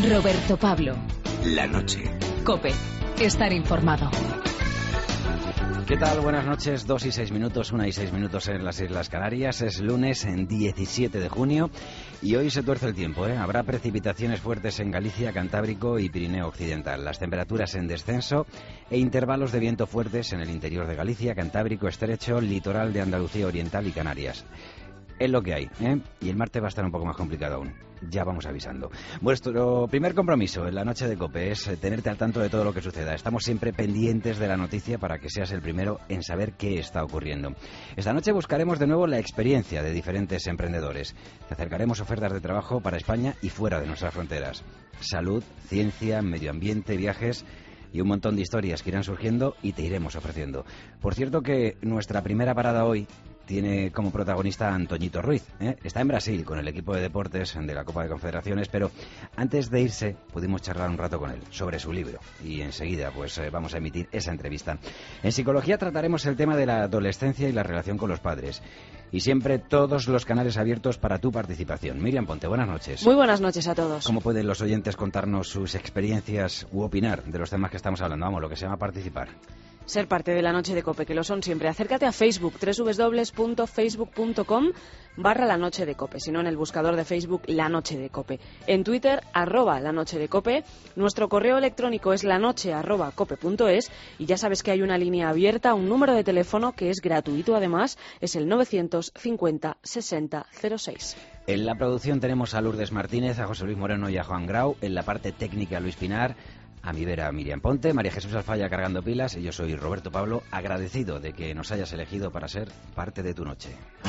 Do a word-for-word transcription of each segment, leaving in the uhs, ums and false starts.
Roberto Pablo. La noche. COPE. Estar informado. ¿Qué tal? Buenas noches. Dos y seis minutos, una y seis minutos en las Islas Canarias. Es lunes, en diecisiete de junio, y hoy se tuerce el tiempo, ¿eh? Habrá precipitaciones fuertes en Galicia, Cantábrico y Pirineo Occidental. Las temperaturas en descenso e intervalos de viento fuertes en el interior de Galicia, Cantábrico, Estrecho, litoral de Andalucía Oriental y Canarias. Es lo que hay, ¿eh? Y el martes va a estar un poco más complicado aún. Ya vamos avisando. Vuestro primer compromiso en la noche de COPE es tenerte al tanto de todo lo que suceda. Estamos siempre pendientes de la noticia para que seas el primero en saber qué está ocurriendo. Esta noche buscaremos de nuevo la experiencia de diferentes emprendedores. Te acercaremos ofertas de trabajo para España y fuera de nuestras fronteras. Salud, ciencia, medio ambiente, viajes y un montón de historias que irán surgiendo y te iremos ofreciendo. Por cierto que nuestra primera parada hoy tiene como protagonista a Antoñito Ruiz, ¿eh? Está en Brasil con el equipo de deportes de la Copa de Confederaciones, pero antes de irse pudimos charlar un rato con él sobre su libro y enseguida pues eh, vamos a emitir esa entrevista. En psicología trataremos el tema de la adolescencia y la relación con los padres. Y siempre todos los canales abiertos para tu participación. Miriam Ponte, buenas noches. Muy buenas noches a todos. ¿Cómo pueden los oyentes contarnos sus experiencias u opinar de los temas que estamos hablando? Vamos, lo que se llama participar. Ser parte de la noche de COPE, que lo son siempre. Acércate a Facebook, doble u doble u doble u punto facebook punto com barra la noche de COPE. Si no, en el buscador de Facebook, La Noche de COPE. En Twitter, arroba La Noche de COPE. Nuestro correo electrónico es lanoche arroba cope punto es. Y ya sabes que hay una línea abierta, un número de teléfono que es gratuito además, es el novecientos cincuenta sesenta cero seis. En la producción tenemos a Lourdes Martínez, a José Luis Moreno y a Juan Grau. En la parte técnica, Luis Pinar. A mi vera, Miriam Ponte, María Jesús Alfaya cargando pilas, y yo soy Roberto Pablo, agradecido de que nos hayas elegido para ser parte de tu noche.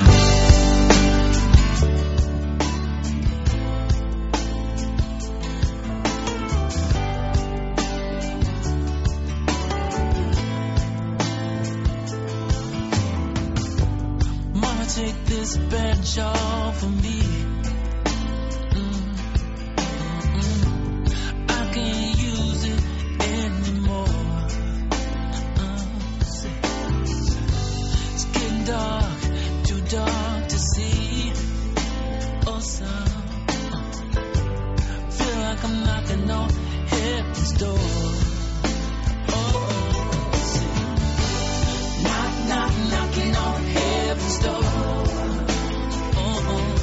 Mama, take this bench off of me. Dark to see, oh son, feel like I'm knocking on heaven's door. Oh, see, knock, knock, knocking on heaven's door. Oh,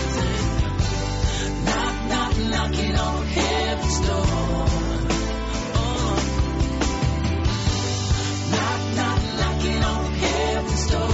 see, knock, knock, knocking on heaven's door. Oh, knock, knock, knocking on heaven's door.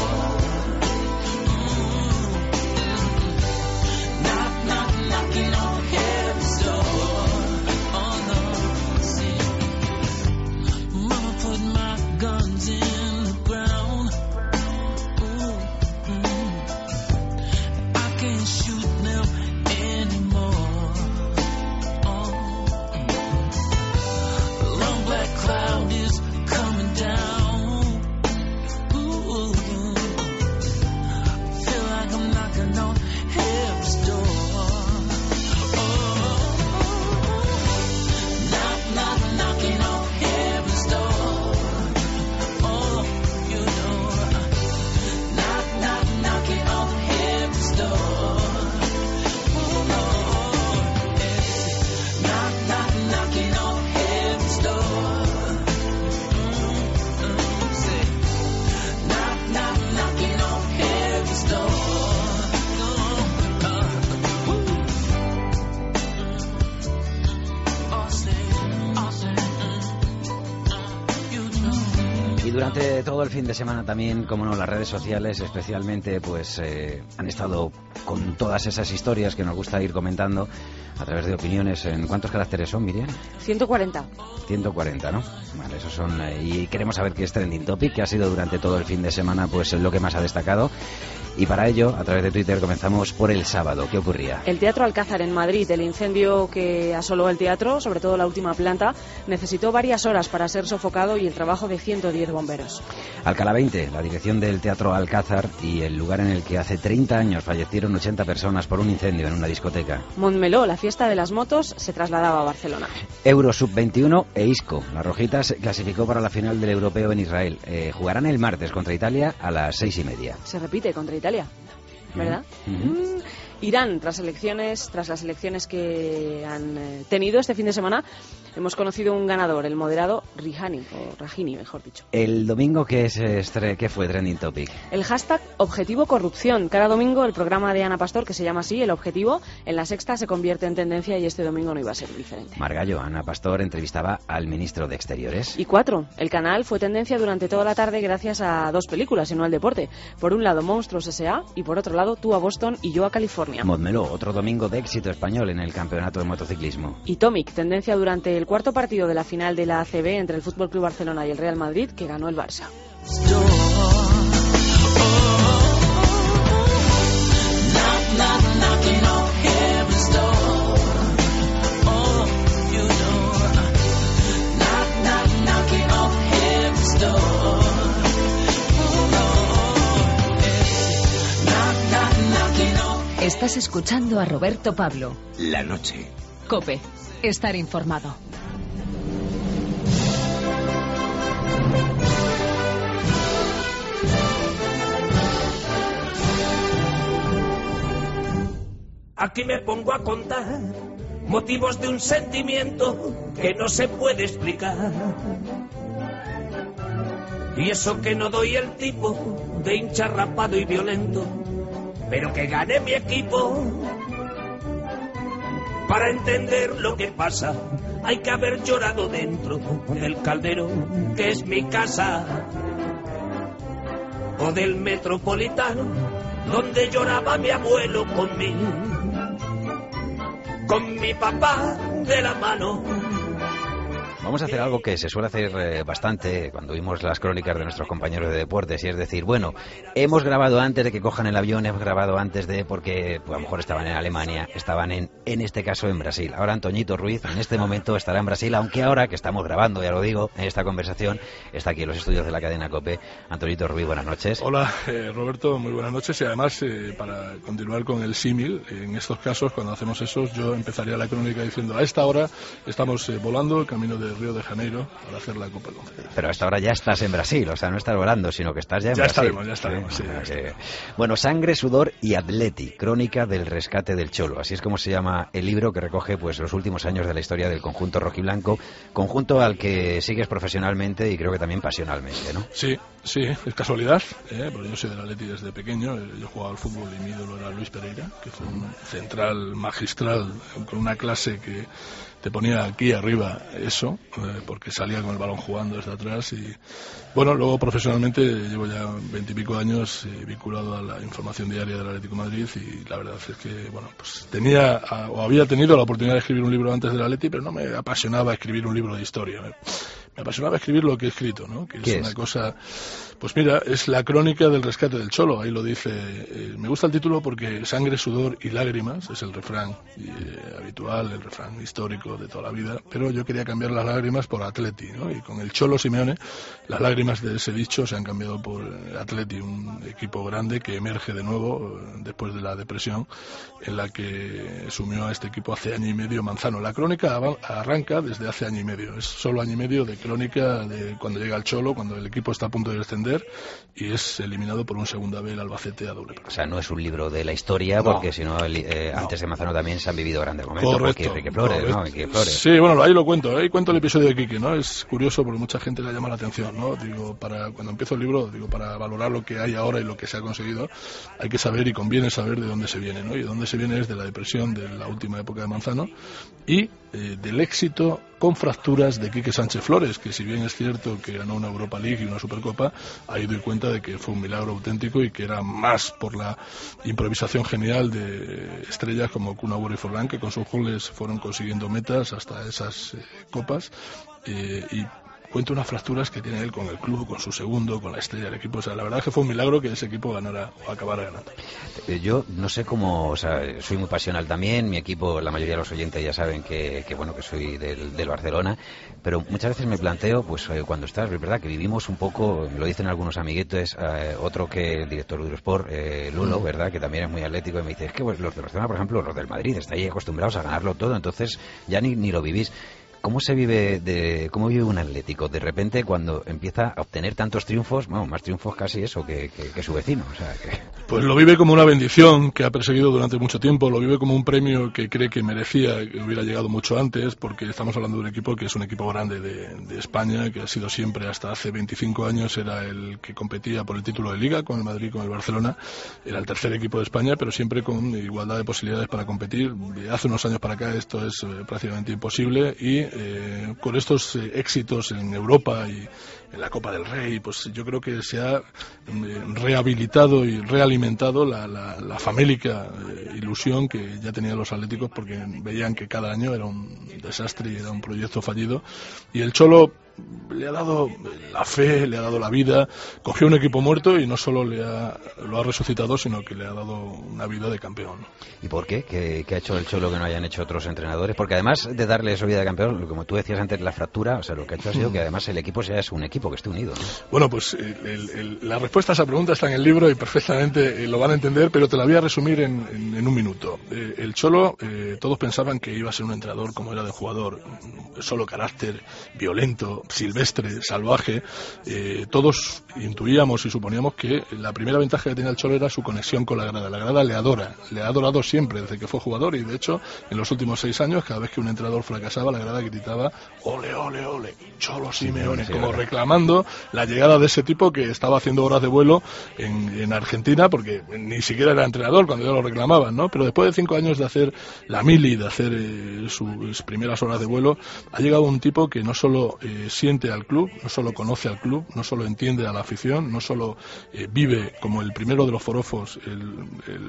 Durante todo el fin de semana también, como no, las redes sociales especialmente pues eh, han estado con todas esas historias que nos gusta ir comentando a través de opiniones. ¿En cuántos caracteres son, Miriam? ciento cuarenta. ciento cuarenta, ¿no? Vale, esos son. Eh, y queremos saber qué es Trending Topic, que ha sido durante todo el fin de semana pues lo que más ha destacado. Y para ello, a través de Twitter, comenzamos por el sábado. ¿Qué ocurría? El Teatro Alcázar en Madrid, el incendio que asoló el teatro, sobre todo la última planta, necesitó varias horas para ser sofocado y el trabajo de ciento diez bomberos. Alcalá veinte, la dirección del Teatro Alcázar y el lugar en el que hace treinta años fallecieron ochenta personas por un incendio en una discoteca. Montmeló, la fiesta de las motos, se trasladaba a Barcelona. Euro sub veintiuno e Isco. La Rojita se clasificó para la final del Europeo en Israel. Eh, jugarán el martes contra Italia a las seis y media. Se repite contra Italia. ¿Verdad? Uh-huh. Mm. Irán, tras elecciones, tras las elecciones que han eh, tenido este fin de semana, hemos conocido un ganador, el moderado Rihani, o Rahini, mejor dicho. El domingo, ¿qué, es, estre- qué fue Trending Topic? El hashtag Objetivo Corrupción. Cada domingo el programa de Ana Pastor, que se llama así, El Objetivo, en La Sexta se convierte en tendencia y este domingo no iba a ser diferente. Margallo, Ana Pastor entrevistaba al ministro de Exteriores. Y cuatro, el canal fue tendencia durante toda la tarde gracias a dos películas y no al deporte. Por un lado, Monstruos S A y por otro lado, Tú a Boston y Yo a California. Modmeló, otro domingo de éxito español en el campeonato de motociclismo. Y Tomic, tendencia durante el cuarto partido de la final de la A C B entre el F C Barcelona y el Real Madrid, que ganó el Barça. Estás escuchando a Roberto Pablo. La noche. COPE. Estar informado. Aquí me pongo a contar motivos de un sentimiento que no se puede explicar. Y eso que no doy el tipo de hincha rapado y violento, pero que gane mi equipo. Para entender lo que pasa, hay que haber llorado dentro del Calderón, que es mi casa, o del Metropolitano, donde lloraba mi abuelo conmigo, con mi papá de la mano. Vamos a hacer algo que se suele hacer eh, bastante cuando vimos las crónicas de nuestros compañeros de deportes, y es decir, bueno, hemos grabado antes de que cojan el avión, hemos grabado antes de, porque pues, a lo mejor estaban en Alemania, estaban en, en este caso en Brasil. Ahora Antoñito Ruiz en este momento estará en Brasil, aunque ahora que estamos grabando, ya lo digo, en esta conversación, está aquí en los estudios de la cadena COPE. Antoñito Ruiz, buenas noches. Hola, eh, Roberto, muy buenas noches, y además, eh, para continuar con el símil, en estos casos, cuando hacemos eso, yo empezaría la crónica diciendo, a esta hora estamos eh, volando el camino de Río de Janeiro para hacer la Copa Confederaciones. Pero a esta hora ya estás en Brasil, o sea, no estás volando, sino que estás ya en ya Brasil. Estaremos, ya estaremos, sí, sí, ya que... estaremos. Bueno, Sangre, Sudor y Atleti, crónica del rescate del Cholo. Así es como se llama el libro que recoge pues los últimos años de la historia del conjunto rojiblanco, conjunto al que sigues profesionalmente y creo que también pasionalmente, ¿no? Sí, sí, es casualidad, ¿eh? Porque yo soy del Atleti desde pequeño, yo jugaba al fútbol y mi ídolo era Luis Pereira, que fue un central magistral con una clase que te ponía aquí arriba eso, eh, porque salía con el balón jugando desde atrás. Y bueno, luego profesionalmente llevo ya veintipico años eh, vinculado a la información diaria del Atlético de Madrid, y la verdad es que bueno, pues tenía a, o había tenido la oportunidad de escribir un libro antes del Atleti, pero no me apasionaba escribir un libro de historia. Me, me apasionaba escribir lo que he escrito, ¿no? Que es, ¿Qué una es? cosa, pues mira, es la crónica del rescate del Cholo. Ahí lo dice. Eh, me gusta el título porque sangre, sudor y lágrimas es el refrán eh, habitual, el refrán histórico de toda la vida, pero yo quería cambiar las lágrimas por Atleti, ¿no? Y con el Cholo Simeone las lágrimas de ese dicho se han cambiado por Atleti, un equipo grande que emerge de nuevo eh, después de la depresión en la que sumió a este equipo hace año y medio Manzano. La crónica av- arranca desde hace año y medio, es solo año y medio de crónica de cuando llega el Cholo, cuando el equipo está a punto de descender y es eliminado por un segunda B el Albacete a doble O partido. sea, no es un libro de la historia, No. porque si no, el- eh, No. antes de Manzano también se han vivido grandes momentos, Correcto, porque Enrique Flores, ¿no? correcto. Enrique Flores. Sí, bueno, ahí lo cuento, ahí cuento el episodio de Quique, ¿no? Es curioso porque mucha gente le llama la atención, ¿no? Digo, para cuando empiezo el libro, digo, para valorar lo que hay ahora y lo que se ha conseguido, hay que saber y conviene saber de dónde se viene, ¿no? Y de dónde se viene es de la depresión de la última época de Manzano y eh, del éxito con fracturas de Quique Sánchez Flores, que si bien es cierto que ganó una Europa League y una Supercopa, ahí doy cuenta de que fue un milagro auténtico y que era más por la improvisación genial de estrellas como Kun Agüero y Forlán, que con sus goles fueron consiguiendo metas hasta esas eh, copas, eh, y cuenta unas fracturas que tiene él con el club, con su segundo, con la estrella del equipo. O sea, la verdad es que fue un milagro que ese equipo ganara o acabara ganando. Eh, Yo no sé cómo, o sea, soy muy pasional también, mi equipo, la mayoría de los oyentes ya saben que, que bueno, que soy del, del Barcelona, pero muchas veces me planteo, pues eh, cuando estás, es verdad que vivimos un poco, me lo dicen algunos amiguetes, eh, otro que el director de Eurosport, eh, Lulo, ¿verdad?, que también es muy atlético, y me dice, es que pues, los de Barcelona, por ejemplo, los del Madrid, estáis acostumbrados a ganarlo todo, entonces ya ni, ni lo vivís. ¿cómo se vive de cómo vive un Atlético de repente cuando empieza a obtener tantos triunfos, bueno, más triunfos casi eso que, que, que su vecino? O sea, que... Pues lo vive como una bendición que ha perseguido durante mucho tiempo, lo vive como un premio que cree que merecía, que hubiera llegado mucho antes, porque estamos hablando de un equipo que es un equipo grande de, de España, que ha sido siempre, hasta hace veinticinco años, era el que competía por el título de Liga con el Madrid, con el Barcelona, era el tercer equipo de España, pero siempre con igualdad de posibilidades para competir. De hace unos años para acá esto es eh, prácticamente imposible y eh, con estos eh, éxitos en Europa y en la Copa del Rey, pues yo creo que se ha eh, rehabilitado y realimentado la, la, la famélica eh, ilusión que ya tenían los atléticos, porque veían que cada año era un desastre y era un proyecto fallido, y el Cholo le ha dado la fe, le ha dado la vida, cogió un equipo muerto y no solo le ha, lo ha resucitado, sino que le ha dado una vida de campeón. ¿Y por qué? ¿Qué, qué ha hecho el Cholo que no hayan hecho otros entrenadores? Porque además de darle esa vida de campeón, como tú decías antes, la fractura, o sea, lo que ha hecho ha sido que además el equipo sea es un equipo que esté unido, ¿no? Bueno, pues el, el, el, la respuesta a esa pregunta está en el libro y perfectamente eh, lo van a entender, pero te la voy a resumir en, en, en un minuto. Eh, el Cholo, eh, todos pensaban que iba a ser un entrenador como era de jugador, solo carácter, violento, silvestre, salvaje. Eh, todos intuíamos y suponíamos que la primera ventaja que tenía el Cholo era su conexión con la grada. La grada le adora, le ha adorado siempre desde que fue jugador, y de hecho en los últimos seis años, cada vez que un entrenador fracasaba, la grada gritaba ole, ole, ole, Cholo Simeone, sí, como reclamando la llegada de ese tipo que estaba haciendo horas de vuelo en, en Argentina, porque ni siquiera era entrenador cuando ya lo reclamaban, ¿no? Pero después de cinco años de hacer la mili, de hacer eh, sus primeras horas de vuelo, ha llegado un tipo que no solo eh, siente al club, no solo conoce al club, no solo entiende a la afición, no solo eh, vive como el primero de los forofos el, el, el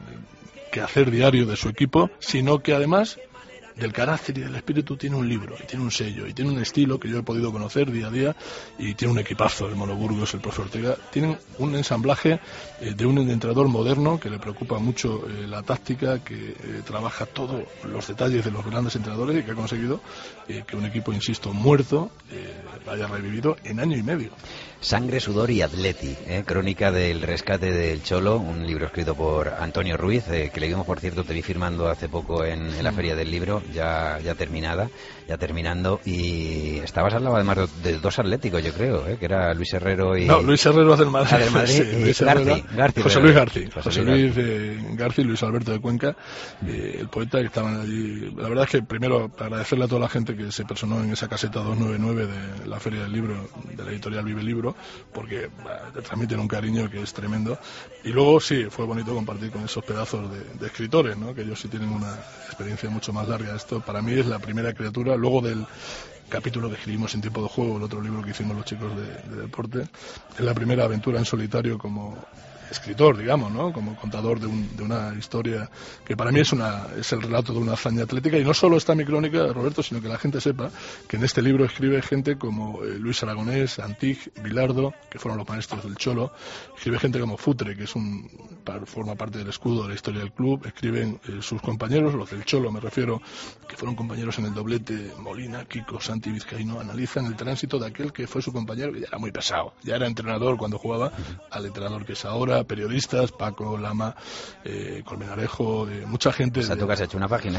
quehacer diario de su equipo, sino que además del carácter y del espíritu tiene un libro, y tiene un sello, y tiene un estilo que yo he podido conocer día a día, y tiene un equipazo, el Mono Burgos, el profe Ortega. Tienen un ensamblaje eh, de un entrenador moderno que le preocupa mucho eh, la táctica, que eh, trabaja todos los detalles de los grandes entrenadores, y que ha conseguido eh, que un equipo, insisto, muerto, eh, haya revivido en año y medio. Sangre, sudor y atleti, ¿eh? Crónica del rescate del Cholo, un libro escrito por Antonio Ruiz, eh, que le vimos, por cierto, te vi firmando hace poco en, en la Feria del Libro, ya ya terminada, ya terminando, y estabas al lado además de, de dos atléticos, yo creo, ¿eh? Que era Luis Herrero y... No, Luis Herrero es del Madrid. Ah, del Madrid, sí, y Luis Garci, Herrera, Garci, José Luis Garci, José, José Luis eh, Garci y Luis Alberto de Cuenca, eh, el poeta, que estaban allí. La verdad es que primero agradecerle a toda la gente que se personó en esa caseta doscientos noventa y nueve de la Feria del Libro, de la editorial Vive Libro, porque bah, te transmiten un cariño que es tremendo. Y luego sí, fue bonito compartir con esos pedazos de, de escritores, ¿no? Que ellos sí tienen una experiencia mucho más larga. Esto para mí es la primera criatura, luego del capítulo que escribimos en Tiempo de Juego, el otro libro que hicimos los chicos de, de deporte, es la primera aventura en solitario como escritor, digamos, ¿no? Como contador de, un, de una historia que para mí es una es el relato de una hazaña atlética. Y no solo está mi crónica, Roberto, sino que la gente sepa que en este libro escribe gente como eh, Luis Aragonés, Antig, Bilardo, que fueron los maestros del Cholo. Escribe gente como Futre, que es un forma parte del escudo de la historia del club. Escriben eh, sus compañeros, los del Cholo me refiero, que fueron compañeros en el doblete, Molina, Kiko, Santi, Vizcaíno. Analizan el tránsito de aquel que fue su compañero, que ya era muy pesado, ya era entrenador cuando jugaba, al entrenador que es ahora, periodistas, Paco, Lama, eh, Colmenarejo, eh, mucha gente. O sea, tú que has hecho una página.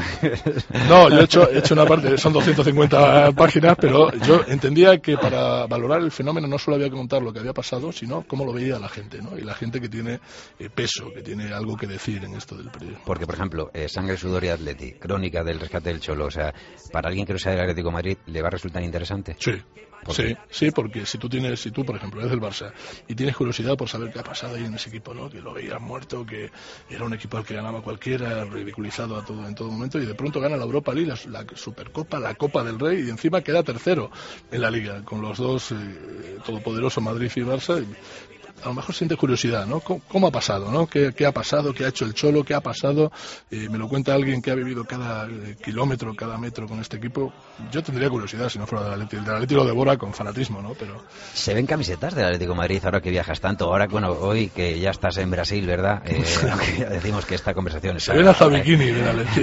No, yo he hecho, he hecho una parte, son doscientas cincuenta páginas, pero yo entendía que para valorar el fenómeno no solo había que contar lo que había pasado, sino cómo lo veía la gente, ¿no? Y la gente que tiene eh, peso, que tiene algo que decir en esto del periodismo. Porque, por ejemplo, eh, Sangre, sudor y atleti, crónica del rescate del Cholo, o sea, para alguien que no sea del Atlético de Madrid, ¿le va a resultar interesante? Sí. Sí, sí, porque si tú tienes, si tú por ejemplo eres del Barça y tienes curiosidad por saber qué ha pasado ahí en ese equipo, ¿no? Que lo veías muerto, que era un equipo al que ganaba cualquiera, ridiculizado a todo en todo momento, y de pronto gana la Europa League, la, la Supercopa, la Copa del Rey, y encima queda tercero en la Liga con los dos eh, todopoderosos Madrid y Barça. Y, a lo mejor sientes curiosidad, ¿no? ¿Cómo, cómo ha pasado, no? ¿Qué, ¿Qué ha pasado? ¿Qué ha hecho el Cholo? ¿Qué ha pasado? Eh, me lo cuenta alguien que ha vivido cada eh, kilómetro, cada metro con este equipo. Yo tendría curiosidad si no fuera del Atleti. El del Atleti lo devora con fanatismo, ¿no? Pero se ven camisetas del Atlético de Madrid ahora que viajas tanto. Ahora, bueno, hoy que ya estás en Brasil, ¿verdad? Eh, aunque ya decimos que esta conversación se ven hasta bikini del Atleti.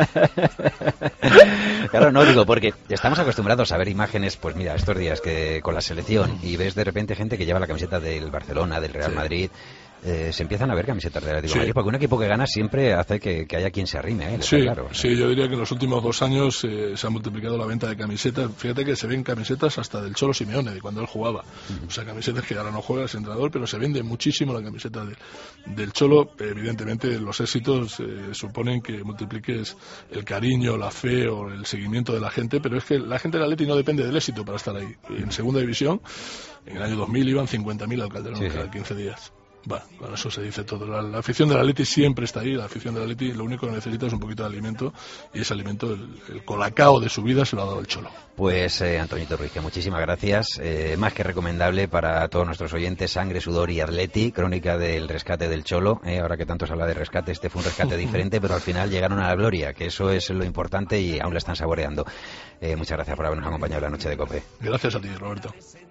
Claro, no digo, porque estamos acostumbrados a ver imágenes, pues mira, estos días que con la selección, y ves de repente gente que lleva la camiseta del Barcelona, del Real sí. Madrid, eh, se empiezan a ver camisetas del Atlético Sí. de Madrid, porque un equipo que gana siempre hace que, que haya quien se arrime, ¿eh? Sí, Claro. sí, yo diría que en los últimos dos años eh, se ha multiplicado la venta de camisetas. Fíjate que se ven camisetas hasta del Cholo Simeone, de cuando él jugaba. O sea, camisetas que ahora no juega ese entrenador, pero se vende muchísimo la camiseta de- del Cholo. Evidentemente, los éxitos eh, suponen que multipliques el cariño, la fe o el seguimiento de la gente, pero es que la gente del Atleti no depende del éxito para estar ahí. En segunda división, en el año dos mil iban cincuenta mil al Calderón Sí, cada sí. quince días. Bueno, con eso se dice todo. La, la afición del Atleti siempre está ahí. La afición del Atleti lo único que necesita es un poquito de alimento, y ese alimento, el, el colacao de su vida, se lo ha dado el Cholo. Pues eh, Antoñito Ruiz, que muchísimas gracias. Eh, más que recomendable para todos nuestros oyentes, Sangre, Sudor y Atleti, crónica del rescate del Cholo. Eh, ahora que tanto se habla de rescate, este fue un rescate diferente, pero al final llegaron a la gloria, que eso es lo importante y aún la están saboreando. Eh, muchas gracias por habernos acompañado en la noche de COPE. Gracias a ti, Roberto.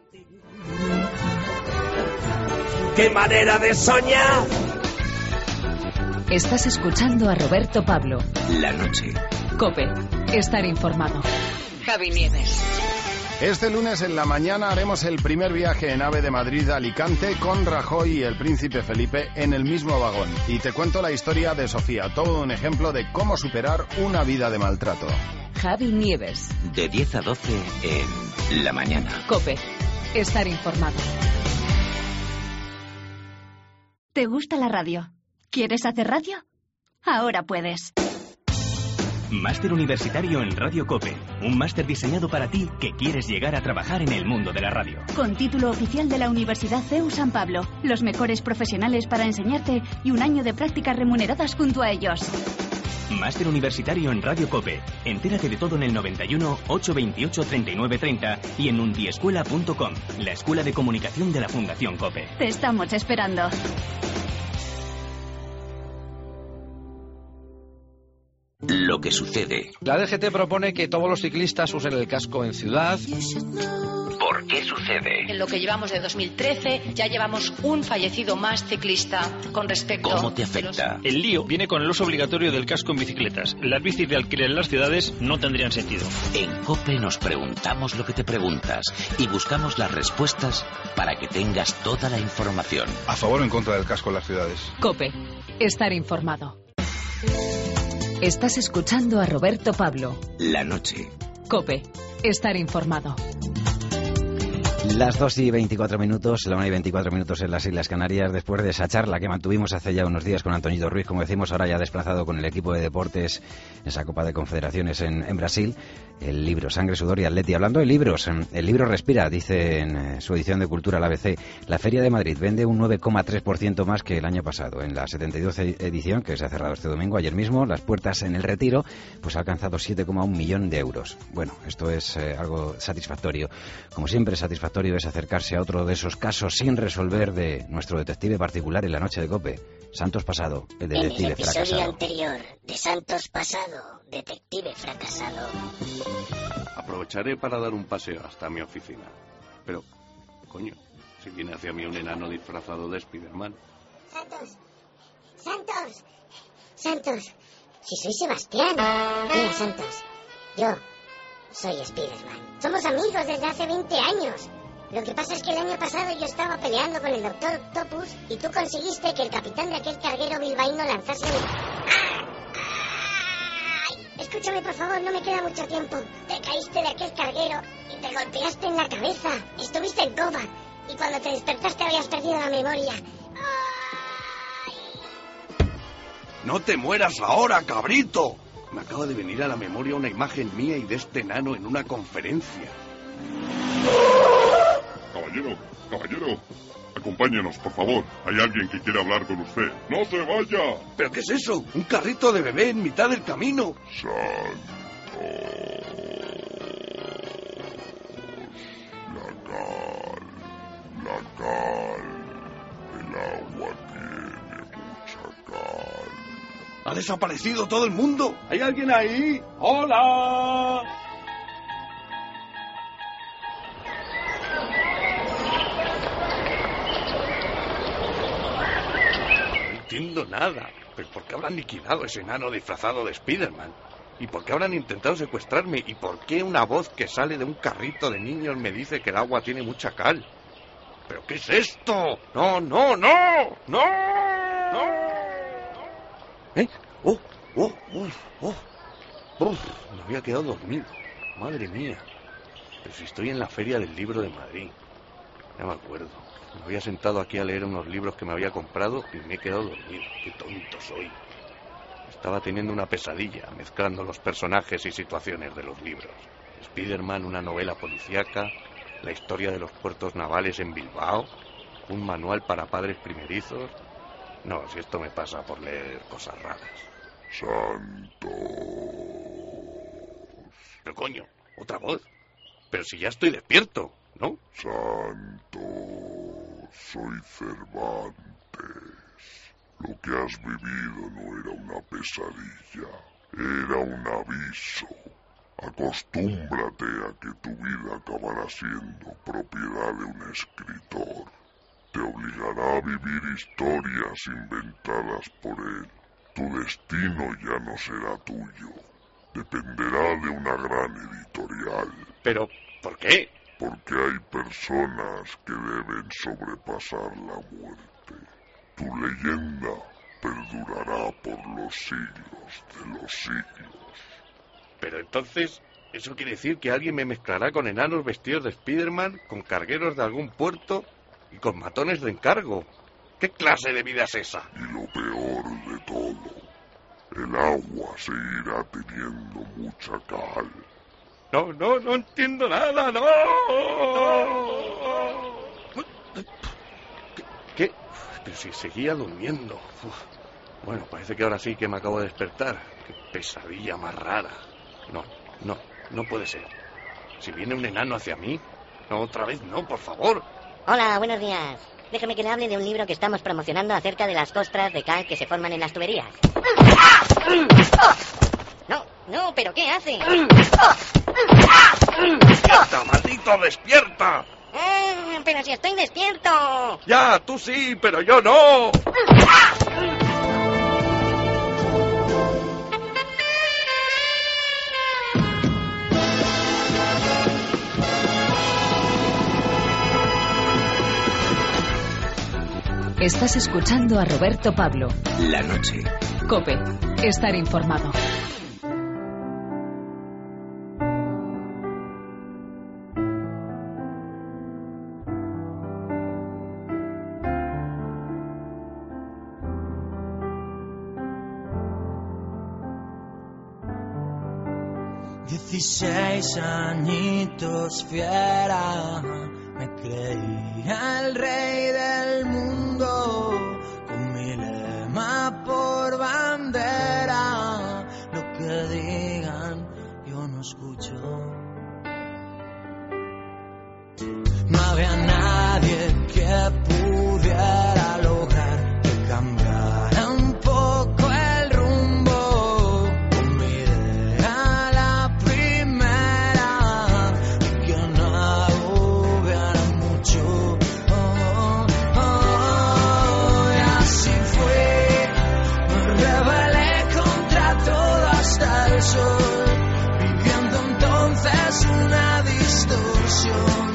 ¡Qué manera de soñar! Estás escuchando a Roberto Pablo. La noche. COPE. Estar informado. Javi Nieves. Este lunes en la mañana haremos el primer viaje en AVE de Madrid a Alicante con Rajoy y el príncipe Felipe en el mismo vagón. Y te cuento la historia de Sofía, todo un ejemplo de cómo superar una vida de maltrato. Javi Nieves. De diez a doce en La Mañana. COPE. Estar informado. ¿Te gusta la radio? ¿Quieres hacer radio? Ahora puedes. Máster Universitario en Radio COPE. Un máster diseñado para ti que quieres llegar a trabajar en el mundo de la radio. Con título oficial de la Universidad C E U San Pablo. Los mejores profesionales para enseñarte y un año de prácticas remuneradas junto a ellos. Máster Universitario en Radio COPE. Entérate de todo en el noventa y uno, ochocientos veintiocho, treinta y nueve treinta y en undiescuela punto com, la escuela de comunicación de la Fundación COPE. Te estamos esperando. Lo que sucede. La D G T propone que todos los ciclistas usen el casco en ciudad. ¿Por qué sucede? En lo que llevamos de dos mil trece ya llevamos un fallecido más ciclista con respecto... ¿Cómo te afecta? El lío viene con el uso obligatorio del casco en bicicletas. Las bicis de alquiler en las ciudades no tendrían sentido. En COPE nos preguntamos lo que te preguntas y buscamos las respuestas para que tengas toda la información. ¿A favor o en contra del casco en las ciudades? COPE. Estar informado. Estás escuchando a Roberto Pablo. La noche. COPE. Estar informado. Las dos y veinticuatro minutos, la una y veinticuatro minutos en las Islas Canarias, después de esa charla que mantuvimos hace ya unos días con Antoñito Ruiz, como decimos, ahora ya desplazado con el equipo de deportes en esa Copa de Confederaciones en, en Brasil, el libro Sangre, Sudor y Atleti. Hablando de libros, el libro Respira, dice en su edición de Cultura, la A B C, la Feria de Madrid vende un nueve coma tres por ciento más que el año pasado. En la setenta y dos edición, que se ha cerrado este domingo, ayer mismo, las puertas en el Retiro, pues ha alcanzado siete coma uno millón de euros. Bueno, esto es eh, algo satisfactorio. Como siempre, satisfactorio es acercarse a otro de esos casos sin resolver de nuestro detective particular en la noche de COPE, Santos Pasado, el detective en el episodio fracasado. anterior de Santos Pasado, detective fracasado. Aprovecharé para dar un paseo hasta mi oficina. Pero, coño, si viene hacia mí un enano disfrazado de Spiderman. Santos, Santos, Santos, si soy Sebastián. Mira, Santos, yo soy Spiderman. Somos amigos desde hace veinte años. Lo que pasa es que el año pasado yo estaba peleando con el Doctor Octopus y tú conseguiste que el capitán de aquel carguero bilbaíno lanzase un... ¡Ah! ¡Ay! Escúchame, por favor, no me queda mucho tiempo. Te caíste de aquel carguero y te golpeaste en la cabeza. Estuviste en coma y cuando te despertaste habías perdido la memoria. ¡No te mueras ahora, cabrito! Me acaba de venir a la memoria una imagen mía y de este enano en una conferencia. Caballero, caballero, acompáñenos, por favor. Hay alguien que quiere hablar con usted. ¡No se vaya! ¿Pero qué es eso? ¿Un carrito de bebé en mitad del camino? Santos. La cal. La cal. El agua tiene mucha cal. ¡Ha desaparecido todo el mundo! ¿Hay alguien ahí? ¡Hola! No entiendo nada. ¿Pero por qué habrán aniquilado ese enano disfrazado de Spiderman? ¿Y por qué habrán intentado secuestrarme? ¿Y por qué una voz que sale de un carrito de niños me dice que el agua tiene mucha cal? ¿Pero qué es esto? ¡No, no, no! ¡No! ¡No! ¿Eh? ¡Oh! ¡Oh! ¡Oh! ¡Oh! ¡Uf! Me había quedado dormido. Madre mía. Pero si estoy en la Feria del Libro de Madrid. Ya me acuerdo. Me había sentado aquí a leer unos libros que me había comprado y me he quedado dormido. ¡Qué tonto soy! Estaba teniendo una pesadilla, mezclando los personajes y situaciones de los libros. Spiderman, una novela policíaca, la historia de los puertos navales en Bilbao, un manual para padres primerizos. No, si esto me pasa por leer cosas raras. Santos. Pero coño, otra voz. Pero si ya estoy despierto, ¿no? Santos, soy Cervantes. Lo que has vivido no era una pesadilla, era un aviso. Acostúmbrate a que tu vida acabará siendo propiedad de un escritor. Te obligará a vivir historias inventadas por él. Tu destino ya no será tuyo. Dependerá de una gran editorial. Pero, ¿por qué? Porque hay personas que deben sobrepasar la muerte. Tu leyenda perdurará por los siglos de los siglos. Pero entonces, ¿eso quiere decir que alguien me mezclará con enanos vestidos de Spiderman, con cargueros de algún puerto y con matones de encargo? ¿Qué clase de vida es esa? Y lo peor de todo, el agua seguirá teniendo mucha cal. No, no, no entiendo nada, no. ¿Qué? ¿Qué? Pero si seguía durmiendo. Uf. Bueno, parece que ahora sí que me acabo de despertar. Qué pesadilla más rara. No, no, no puede ser. Si viene un enano hacia mí. No, otra vez no, por favor. Hola, buenos días. Déjeme que le hable de un libro que estamos promocionando acerca de las costras de cal que se forman en las tuberías. No, no, ¿pero qué hace? ¡Despierta, maldito, despierta! Eh, pero si estoy despierto. Ya, tú sí, pero yo no. Estás escuchando a Roberto Pablo. La noche. COPE. Estar informado. Dieciséis añitos fiera, me creía el rey del mundo, con mi lema por bandera, lo que digan yo no escucho. No había nadie que pudiera lograr que cambiara un poco el rumbo, con mi idea la primera, y que no hubiera mucho. Oh, oh, oh, y así fue, me rebelé contra todo hasta el sol, viviendo entonces una distorsión.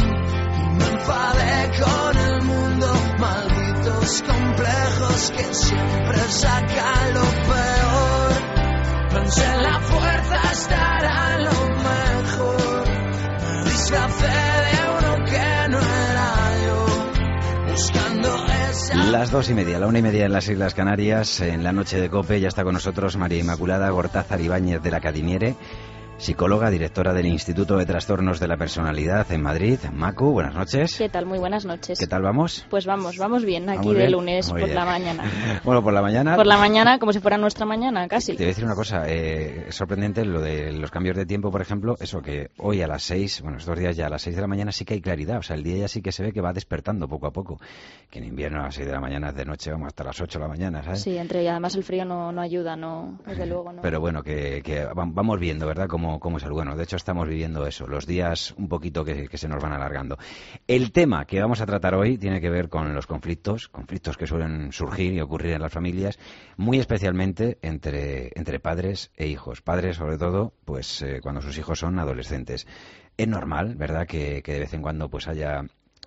Con el mundo, malditos complejos que siempre sacan lo peor. Pensé en la fuerza estará lo mejor. Me disfracé de uno que no era yo, buscando esa... Las dos y media, la una y media en las Islas Canarias, en la noche de COPE. Ya está con nosotros María Inmaculada Gortázar Ibáñez de la Cadimiere, psicóloga, directora del Instituto de Trastornos de la Personalidad en Madrid. Macu, buenas noches. ¿Qué tal? Muy buenas noches. ¿Qué tal vamos? Pues vamos, vamos bien, aquí ¿Vamos de bien? lunes Muy por bien. la mañana. Bueno, por la mañana... Por la mañana, como si fuera nuestra mañana, casi. Te voy a decir una cosa, eh, es sorprendente lo de los cambios de tiempo, por ejemplo, eso que hoy a las seis, bueno, estos días ya a las seis de la mañana sí que hay claridad, o sea, el día ya sí que se ve que va despertando poco a poco, que en invierno a las seis de la mañana es de noche, vamos, hasta las ocho de la mañana, ¿sabes? Sí, entre y además el frío no, no ayuda, no, desde luego, ¿no? Pero bueno, que, que vamos viendo, ¿verdad?, cómo, cómo es algo. Bueno, de hecho estamos viviendo eso, los días un poquito que, que se nos van alargando. El tema que vamos a tratar hoy tiene que ver con los conflictos, conflictos que suelen surgir y ocurrir en las familias, muy especialmente entre, entre padres e hijos. Padres, sobre todo, pues eh, cuando sus hijos son adolescentes. Es normal, ¿verdad?, que, que de vez en cuando pues haya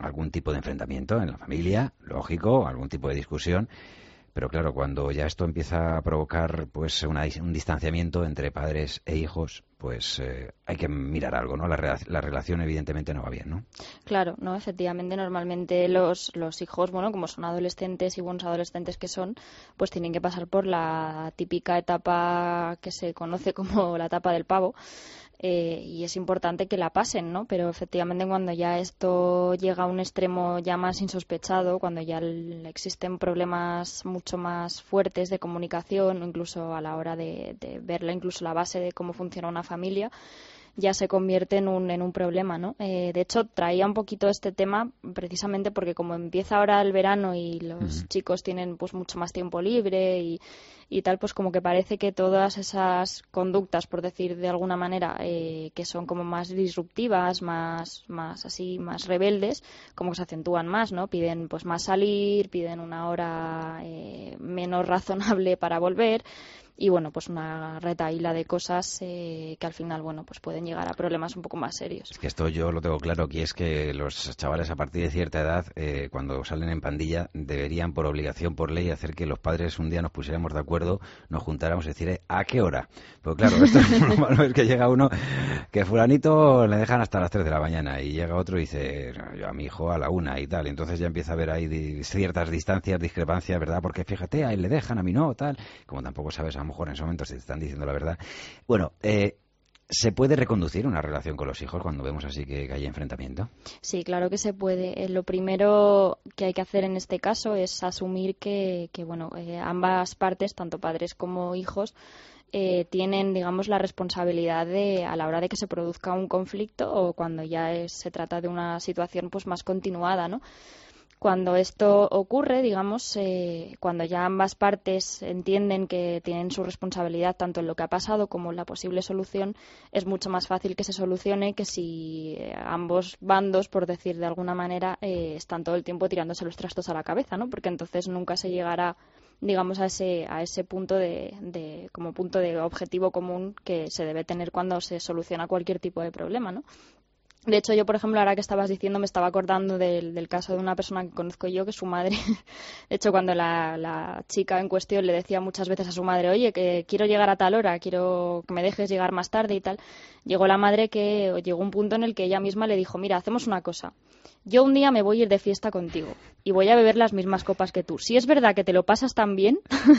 algún tipo de enfrentamiento en la familia, lógico, algún tipo de discusión. Pero claro, cuando ya esto empieza a provocar pues una, un distanciamiento entre padres e hijos, pues eh, hay que mirar algo, ¿no? La, la relación evidentemente no va bien, ¿no? Claro, no, efectivamente, normalmente los, los hijos, bueno, como son adolescentes y buenos adolescentes que son, pues tienen que pasar por la típica etapa que se conoce como la etapa del pavo. Eh, y es importante que la pasen, ¿no? Pero efectivamente cuando ya esto llega a un extremo ya más insospechado, cuando ya el, existen problemas mucho más fuertes de comunicación, o incluso a la hora de, de verla, incluso la base de cómo funciona una familia, ya se convierte en un, en un problema, ¿no? Eh, de hecho, traía un poquito este tema precisamente porque como empieza ahora el verano y los uh-huh. chicos tienen pues mucho más tiempo libre y, y tal, pues como que parece que todas esas conductas, por decir de alguna manera, eh, que son como más disruptivas, más, más así, más rebeldes, como que se acentúan más, ¿no? Piden pues más salir, piden una hora eh, menos razonable para volver. Y bueno, pues una retahíla de cosas eh, que al final, bueno, pues pueden llegar a problemas un poco más serios. Es que esto yo lo tengo claro, que es que los chavales a partir de cierta edad, eh, cuando salen en pandilla, deberían por obligación, por ley, hacer que los padres un día nos pusiéramos de acuerdo, nos juntáramos y decir, ¿eh? ¿A qué hora? Pues claro, esto es normal, es que llega uno, que fulanito le dejan hasta las tres de la mañana y llega otro y dice, yo a mi hijo a la una y tal, y entonces ya empieza a haber ahí ciertas distancias, discrepancias, ¿verdad? Porque fíjate, a él le dejan, a mí no, tal, como tampoco sabes a lo mejor en ese momento si te están diciendo la verdad. Bueno, eh, ¿se puede reconducir una relación con los hijos cuando vemos así que, que hay enfrentamiento? Sí, claro que se puede. Eh, lo primero que hay que hacer en este caso es asumir que, que bueno, eh, ambas partes, tanto padres como hijos, eh, tienen, digamos, la responsabilidad de, a la hora de que se produzca un conflicto o cuando ya es, se trata de una situación pues más continuada, ¿no? Cuando esto ocurre, digamos, eh, cuando ya ambas partes entienden que tienen su responsabilidad tanto en lo que ha pasado como en la posible solución, es mucho más fácil que se solucione que si eh, ambos bandos, por decir de alguna manera, eh, están todo el tiempo tirándose los trastos a la cabeza, ¿no? Porque entonces nunca se llegará, digamos, a ese a ese punto de, de como punto de objetivo común que se debe tener cuando se soluciona cualquier tipo de problema, ¿no? De hecho, yo, por ejemplo, ahora que estabas diciendo, me estaba acordando del, del caso de una persona que conozco yo, que su madre, de hecho, cuando la, la chica en cuestión le decía muchas veces a su madre, oye, que quiero llegar a tal hora, quiero que me dejes llegar más tarde y tal, llegó la madre que llegó un punto en el que ella misma le dijo, mira, hacemos una cosa, yo un día me voy a ir de fiesta contigo y voy a beber las mismas copas que tú. Si es verdad que te lo pasas tan bien,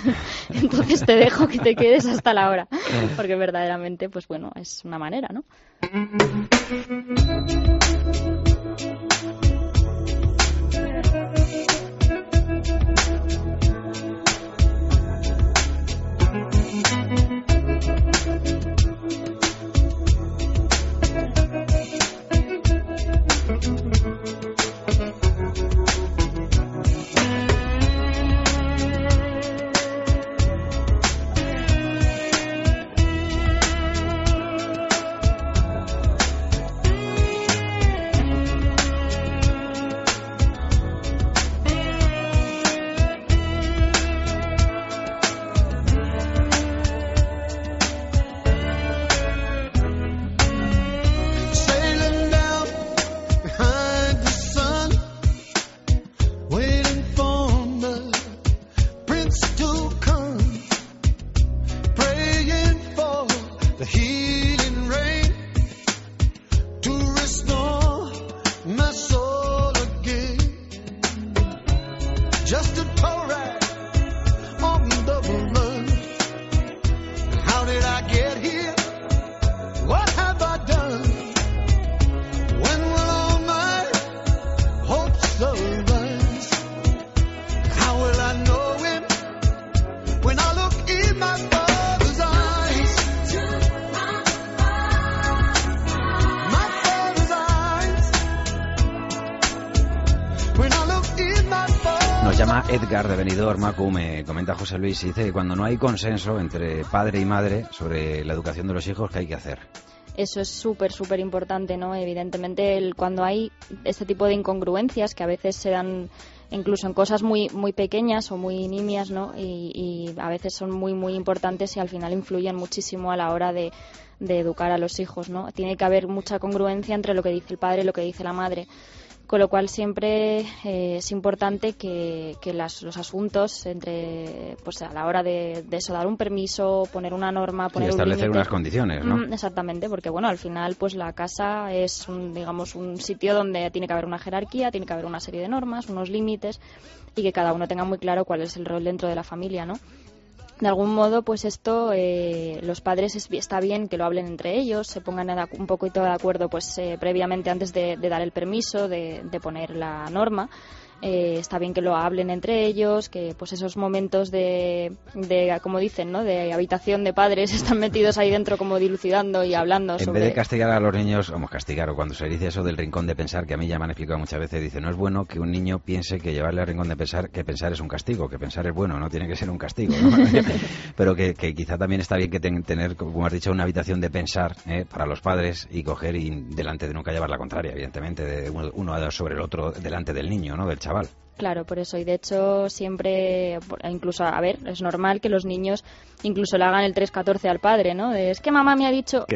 entonces te dejo que te quedes hasta la hora, porque verdaderamente, pues bueno, es una manera, ¿no? Edgar de Benidorm, Macu, me comenta José Luis, y dice que cuando no hay consenso entre padre y madre sobre la educación de los hijos, ¿qué hay que hacer? Eso es súper, súper importante, ¿no? Evidentemente, el, cuando hay este tipo de incongruencias que a veces se dan incluso en cosas muy muy pequeñas o muy nimias, ¿no? Y, y a veces son muy, muy importantes y al final influyen muchísimo a la hora de, de educar a los hijos, ¿no? Tiene que haber mucha congruencia entre lo que dice el padre y lo que dice la madre. Con lo cual siempre eh, es importante que, que las, los asuntos entre, pues a la hora de, de eso, dar un permiso, poner una norma, poner sí, establecer un unas condiciones, ¿no? Mm, exactamente, porque bueno, al final pues la casa es un, digamos, un sitio donde tiene que haber una jerarquía, tiene que haber una serie de normas, unos límites y que cada uno tenga muy claro cuál es el rol dentro de la familia, ¿no? De algún modo, pues esto, eh, los padres es, está bien que lo hablen entre ellos, se pongan un poco y todo de acuerdo, pues eh, previamente antes de, de dar el permiso, de, de poner la norma. Eh, está bien que lo hablen entre ellos, que pues esos momentos de, de como dicen, ¿no?, de habitación de padres están metidos ahí dentro como dilucidando y hablando en sobre... vez de castigar a los niños, vamos, castigar, o cuando se dice eso del rincón de pensar, que a mí ya me han explicado muchas veces, dice, no es bueno que un niño piense que llevarle al rincón de pensar, que pensar es un castigo, que pensar es bueno, no tiene que ser un castigo, ¿no? Pero que, que quizá también está bien que ten, tener, como has dicho, una habitación de pensar, ¿eh?, para los padres, y coger y delante de nunca llevar la contraria, evidentemente, de uno, uno sobre el otro delante del niño, ¿no?, del chaval. Claro, por eso. Y de hecho siempre, incluso, a ver, es normal que los niños incluso le hagan el tres catorce al padre, ¿no? De, es que mamá me ha dicho...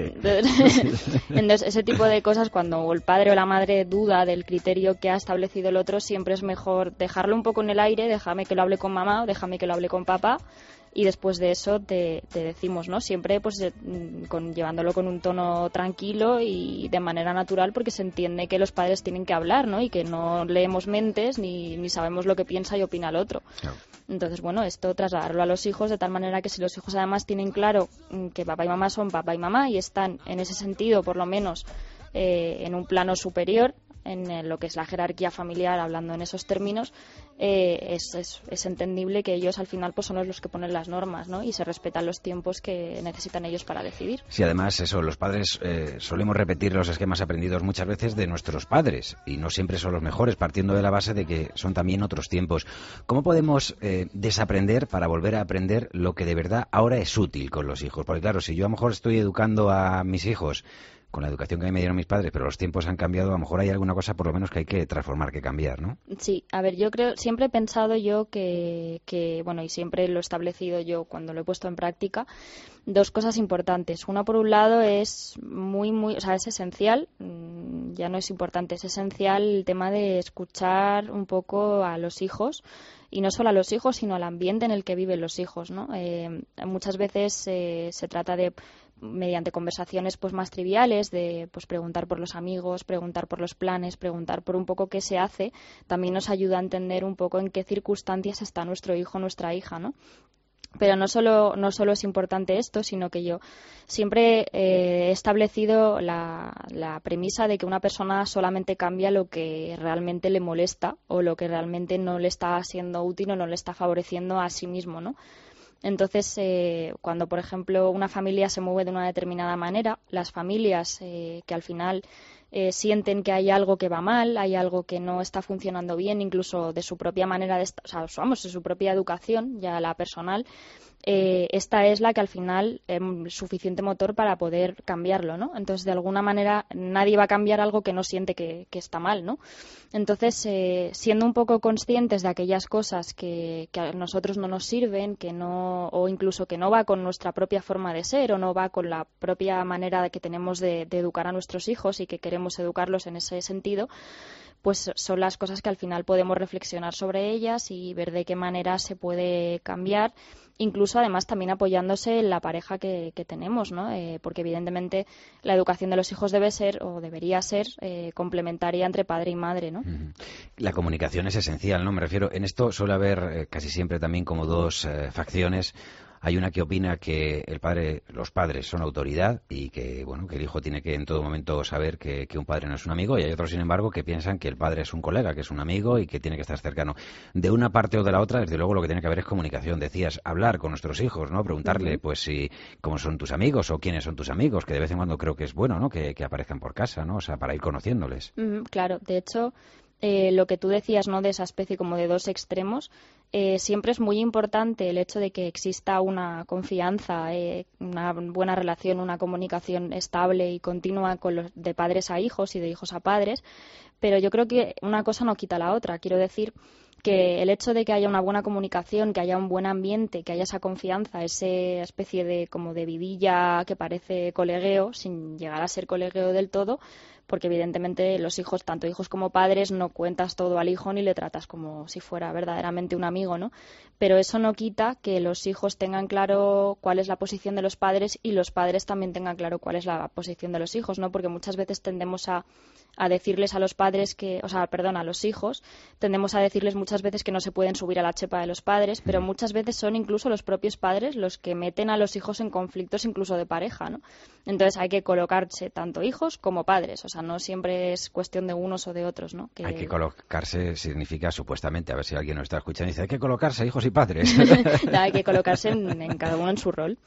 Entonces, ese tipo de cosas, cuando el padre o la madre duda del criterio que ha establecido el otro, siempre es mejor dejarlo un poco en el aire, déjame que lo hable con mamá o déjame que lo hable con papá. Y después de eso te, te decimos, ¿no? Siempre pues con, llevándolo con un tono tranquilo y de manera natural, porque se entiende que los padres tienen que hablar, ¿no? Y que no leemos mentes ni, ni sabemos lo que piensa y opina el otro. Claro. Entonces, bueno, esto trasladarlo a los hijos de tal manera que si los hijos además tienen claro que papá y mamá son papá y mamá y están en ese sentido, por lo menos, eh, en un plano superior, en lo que es la jerarquía familiar, hablando en esos términos, eh, es, es, es entendible que ellos al final pues son los que ponen las normas, ¿no? Y se respetan los tiempos que necesitan ellos para decidir. Sí, además eso, los padres eh, solemos repetir los esquemas aprendidos muchas veces de nuestros padres y no siempre son los mejores, partiendo de la base de que son también otros tiempos. ¿Cómo podemos eh, desaprender para volver a aprender lo que de verdad ahora es útil con los hijos? Porque claro, si yo a lo mejor estoy educando a mis hijos con la educación que a mí me dieron mis padres, pero los tiempos han cambiado, a lo mejor hay alguna cosa por lo menos que hay que transformar, que cambiar, ¿no? Sí, a ver, yo creo, siempre he pensado yo que, que, bueno, y siempre lo he establecido yo cuando lo he puesto en práctica, dos cosas importantes. Una, por un lado, es muy, muy, o sea, es esencial, ya no es importante, es esencial el tema de escuchar un poco a los hijos, y no solo a los hijos, sino al ambiente en el que viven los hijos, ¿no? Eh, muchas veces eh, se trata de, mediante conversaciones pues más triviales, de pues preguntar por los amigos, preguntar por los planes, preguntar por un poco qué se hace, también nos ayuda a entender un poco en qué circunstancias está nuestro hijo, nuestra hija, ¿no? Pero no solo, no solo es importante esto, sino que yo siempre eh, he establecido la, la premisa de que una persona solamente cambia lo que realmente le molesta o lo que realmente no le está siendo útil o no le está favoreciendo a sí mismo, ¿no? Entonces, eh, cuando, por ejemplo, una familia se mueve de una determinada manera, las familias eh, que al final eh, sienten que hay algo que va mal, hay algo que no está funcionando bien, incluso de su propia manera de, o sea, vamos, de su propia educación, ya la personal, eh, esta es la que al final es suficiente motor para poder cambiarlo, ¿no? Entonces, de alguna manera, nadie va a cambiar algo que no siente que, que está mal, ¿no? Entonces, eh, siendo un poco conscientes de aquellas cosas que, que a nosotros no nos sirven, que no, o incluso que no va con nuestra propia forma de ser o no va con la propia manera que tenemos de, de educar a nuestros hijos y que queremos educarlos en ese sentido, pues son las cosas que al final podemos reflexionar sobre ellas y ver de qué manera se puede cambiar, incluso además también apoyándose en la pareja que, que tenemos, ¿no? Eh, porque evidentemente la educación de los hijos debe ser o debería ser eh, complementaria entre padre y madre, ¿no? La comunicación es esencial, ¿no? Me refiero, en esto suele haber eh, casi siempre también como dos eh, facciones. Hay una que opina que el padre, los padres son autoridad y que, bueno, que el hijo tiene que en todo momento saber que, que un padre no es un amigo, y hay otros, sin embargo, que piensan que el padre es un colega, que es un amigo y que tiene que estar cercano. De una parte o de la otra, desde luego, lo que tiene que haber es comunicación. Decías, hablar con nuestros hijos, ¿no? Preguntarle, uh-huh. pues, si cómo son tus amigos o quiénes son tus amigos, que de vez en cuando creo que es bueno, ¿no? Que, que aparezcan por casa, ¿no? O sea, para ir conociéndoles. Uh-huh, claro, de hecho, eh, lo que tú decías, ¿no? De esa especie como de dos extremos, Eh, siempre es muy importante el hecho de que exista una confianza, eh, una buena relación, una comunicación estable y continua con los, de padres a hijos y de hijos a padres, pero yo creo que una cosa no quita la otra. Quiero decir que el hecho de que haya una buena comunicación, que haya un buen ambiente, que haya esa confianza, esa especie de como de vidilla que parece colegueo, sin llegar a ser colegueo del todo, porque evidentemente los hijos, tanto hijos como padres, no cuentas todo al hijo ni le tratas como si fuera verdaderamente un amigo, ¿no? Pero eso no quita que los hijos tengan claro cuál es la posición de los padres y los padres también tengan claro cuál es la posición de los hijos, ¿no? Porque muchas veces tendemos a, a decirles a los padres que, o sea, perdón, a los hijos, tendemos a decirles muchas veces que no se pueden subir a la chepa de los padres, pero muchas veces son incluso los propios padres los que meten a los hijos en conflictos incluso de pareja, ¿no? Entonces hay que colocarse tanto hijos como padres, o sea, no siempre es cuestión de unos o de otros, ¿no? Que... Hay que colocarse significa supuestamente, a ver si alguien nos está escuchando y dice, hay que colocarse hijos y padres. No, hay que colocarse en, en cada uno en su rol.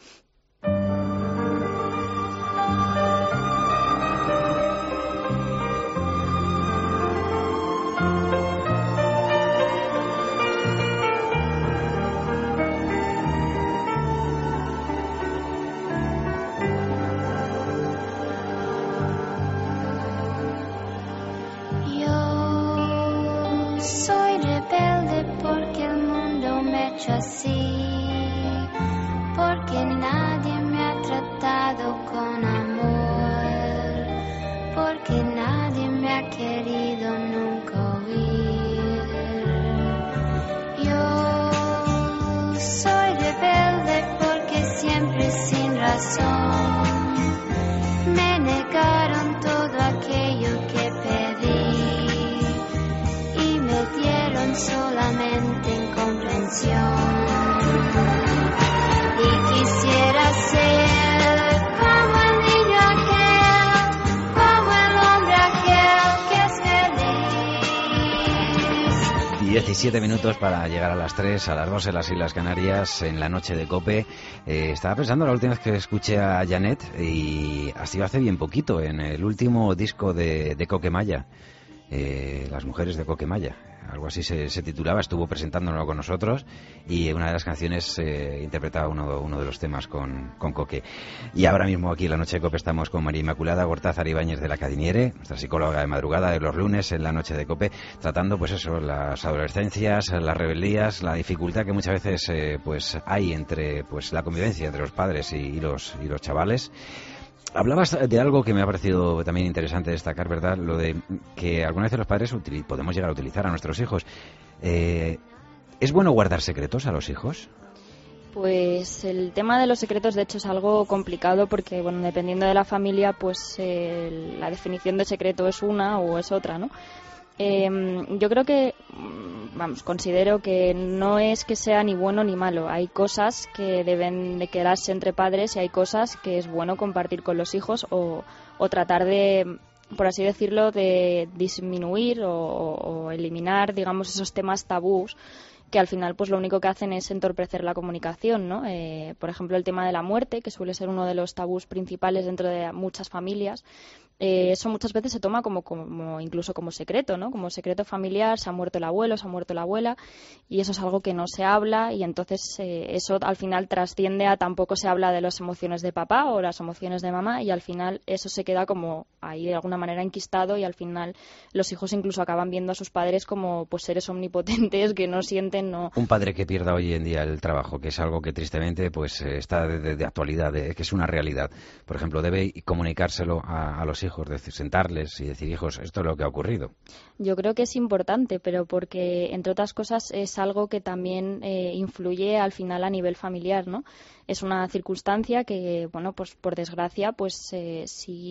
Soy rebelde porque el mundo me ha hecho así, porque nadie me ha tratado con amor, porque nadie me ha querido nunca oír. Yo soy rebelde porque siempre sin razón me negaron todo aquello que pedí y me dieron solamente incomprensión. Y quisiera ser como el niño aquel, como el hombre aquel que es feliz. diecisiete minutos para llegar a las tres, a las dos en las Islas Canarias, en la noche de COPE. Eh, estaba pensando la última vez que escuché a Janet, y ha sido hace bien poquito, en el último disco de, de Coquemaya. Eh, las mujeres de Coquemaya, algo así se, se titulaba, estuvo presentándolo con nosotros y una de las canciones eh, interpretaba uno, uno de los temas con, con Coque. Y ahora mismo aquí en la noche de COPE estamos con María Inmaculada Gortázar Ibáñez de la Cadiniere, nuestra psicóloga de madrugada de los lunes en la noche de COPE, tratando pues eso, las adolescencias, las rebeldías, la dificultad que muchas veces eh, pues hay entre pues la convivencia entre los padres y, y los y los chavales. Hablabas de algo que me ha parecido también interesante destacar, ¿verdad? Lo de que algunas veces los padres util- podemos llegar a utilizar a nuestros hijos. Eh, ¿Es bueno guardar secretos a los hijos? Pues el tema de los secretos, de hecho, es algo complicado porque, bueno, dependiendo de la familia, pues eh, la definición de secreto es una o es otra, ¿no? Eh, yo creo que, vamos, considero que no es que sea ni bueno ni malo. Hay cosas que deben de quedarse entre padres y hay cosas que es bueno compartir con los hijos o, o tratar de, por así decirlo, de disminuir o, o eliminar, digamos, esos temas tabús que al final pues lo único que hacen es entorpecer la comunicación, ¿no? Eh, por ejemplo, el tema de la muerte, que suele ser uno de los tabús principales dentro de muchas familias. Eh, eso muchas veces se toma como, como incluso como secreto, ¿no? Como secreto familiar, se ha muerto el abuelo, se ha muerto la abuela, y eso es algo que no se habla, y entonces eh, eso al final trasciende a tampoco se habla de las emociones de papá o las emociones de mamá, y al final eso se queda como ahí de alguna manera enquistado, y al final los hijos incluso acaban viendo a sus padres como pues seres omnipotentes que no sienten, no... Un padre que pierda hoy en día el trabajo, que es algo que tristemente pues está de, de, de actualidad, de, que es una realidad. Por ejemplo, debe comunicárselo a, a los hijos, decir, sentarles y decir, hijos, esto es lo que ha ocurrido. Yo creo que es importante, pero porque, entre otras cosas, es algo que también eh, influye al final a nivel familiar, ¿no? Es una circunstancia que, bueno, pues por desgracia, pues eh,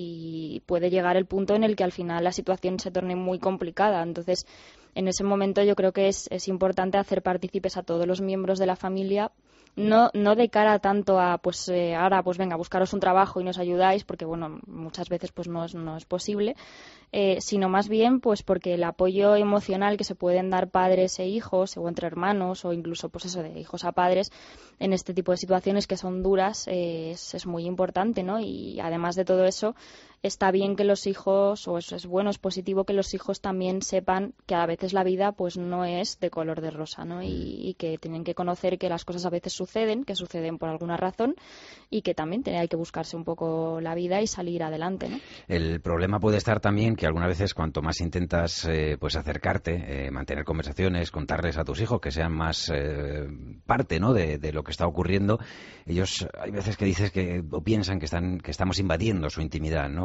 sí puede llegar el punto en el que al final la situación se torne muy complicada. Entonces, en ese momento yo creo que es, es importante hacer partícipes a todos los miembros de la familia, no no de cara tanto a pues eh, ahora pues venga, buscaros un trabajo y nos ayudáis, porque bueno, muchas veces pues no es, no es posible, eh, sino más bien pues porque el apoyo emocional que se pueden dar padres e hijos o entre hermanos o incluso pues eso de hijos a padres en este tipo de situaciones que son duras eh, es, es muy importante, ¿no? Y además de todo eso, está bien que los hijos, o eso es bueno, es positivo que los hijos también sepan que a veces la vida pues no es de color de rosa, ¿no? Y, y que tienen que conocer que las cosas a veces suceden, que suceden por alguna razón y que también hay que buscarse un poco la vida y salir adelante, ¿no? El problema puede estar también que algunas veces cuanto más intentas eh, pues acercarte, eh, mantener conversaciones, contarles a tus hijos que sean más eh, parte, ¿no? de, de lo que está ocurriendo, ellos hay veces que dices que o piensan que están que estamos invadiendo su intimidad, ¿no?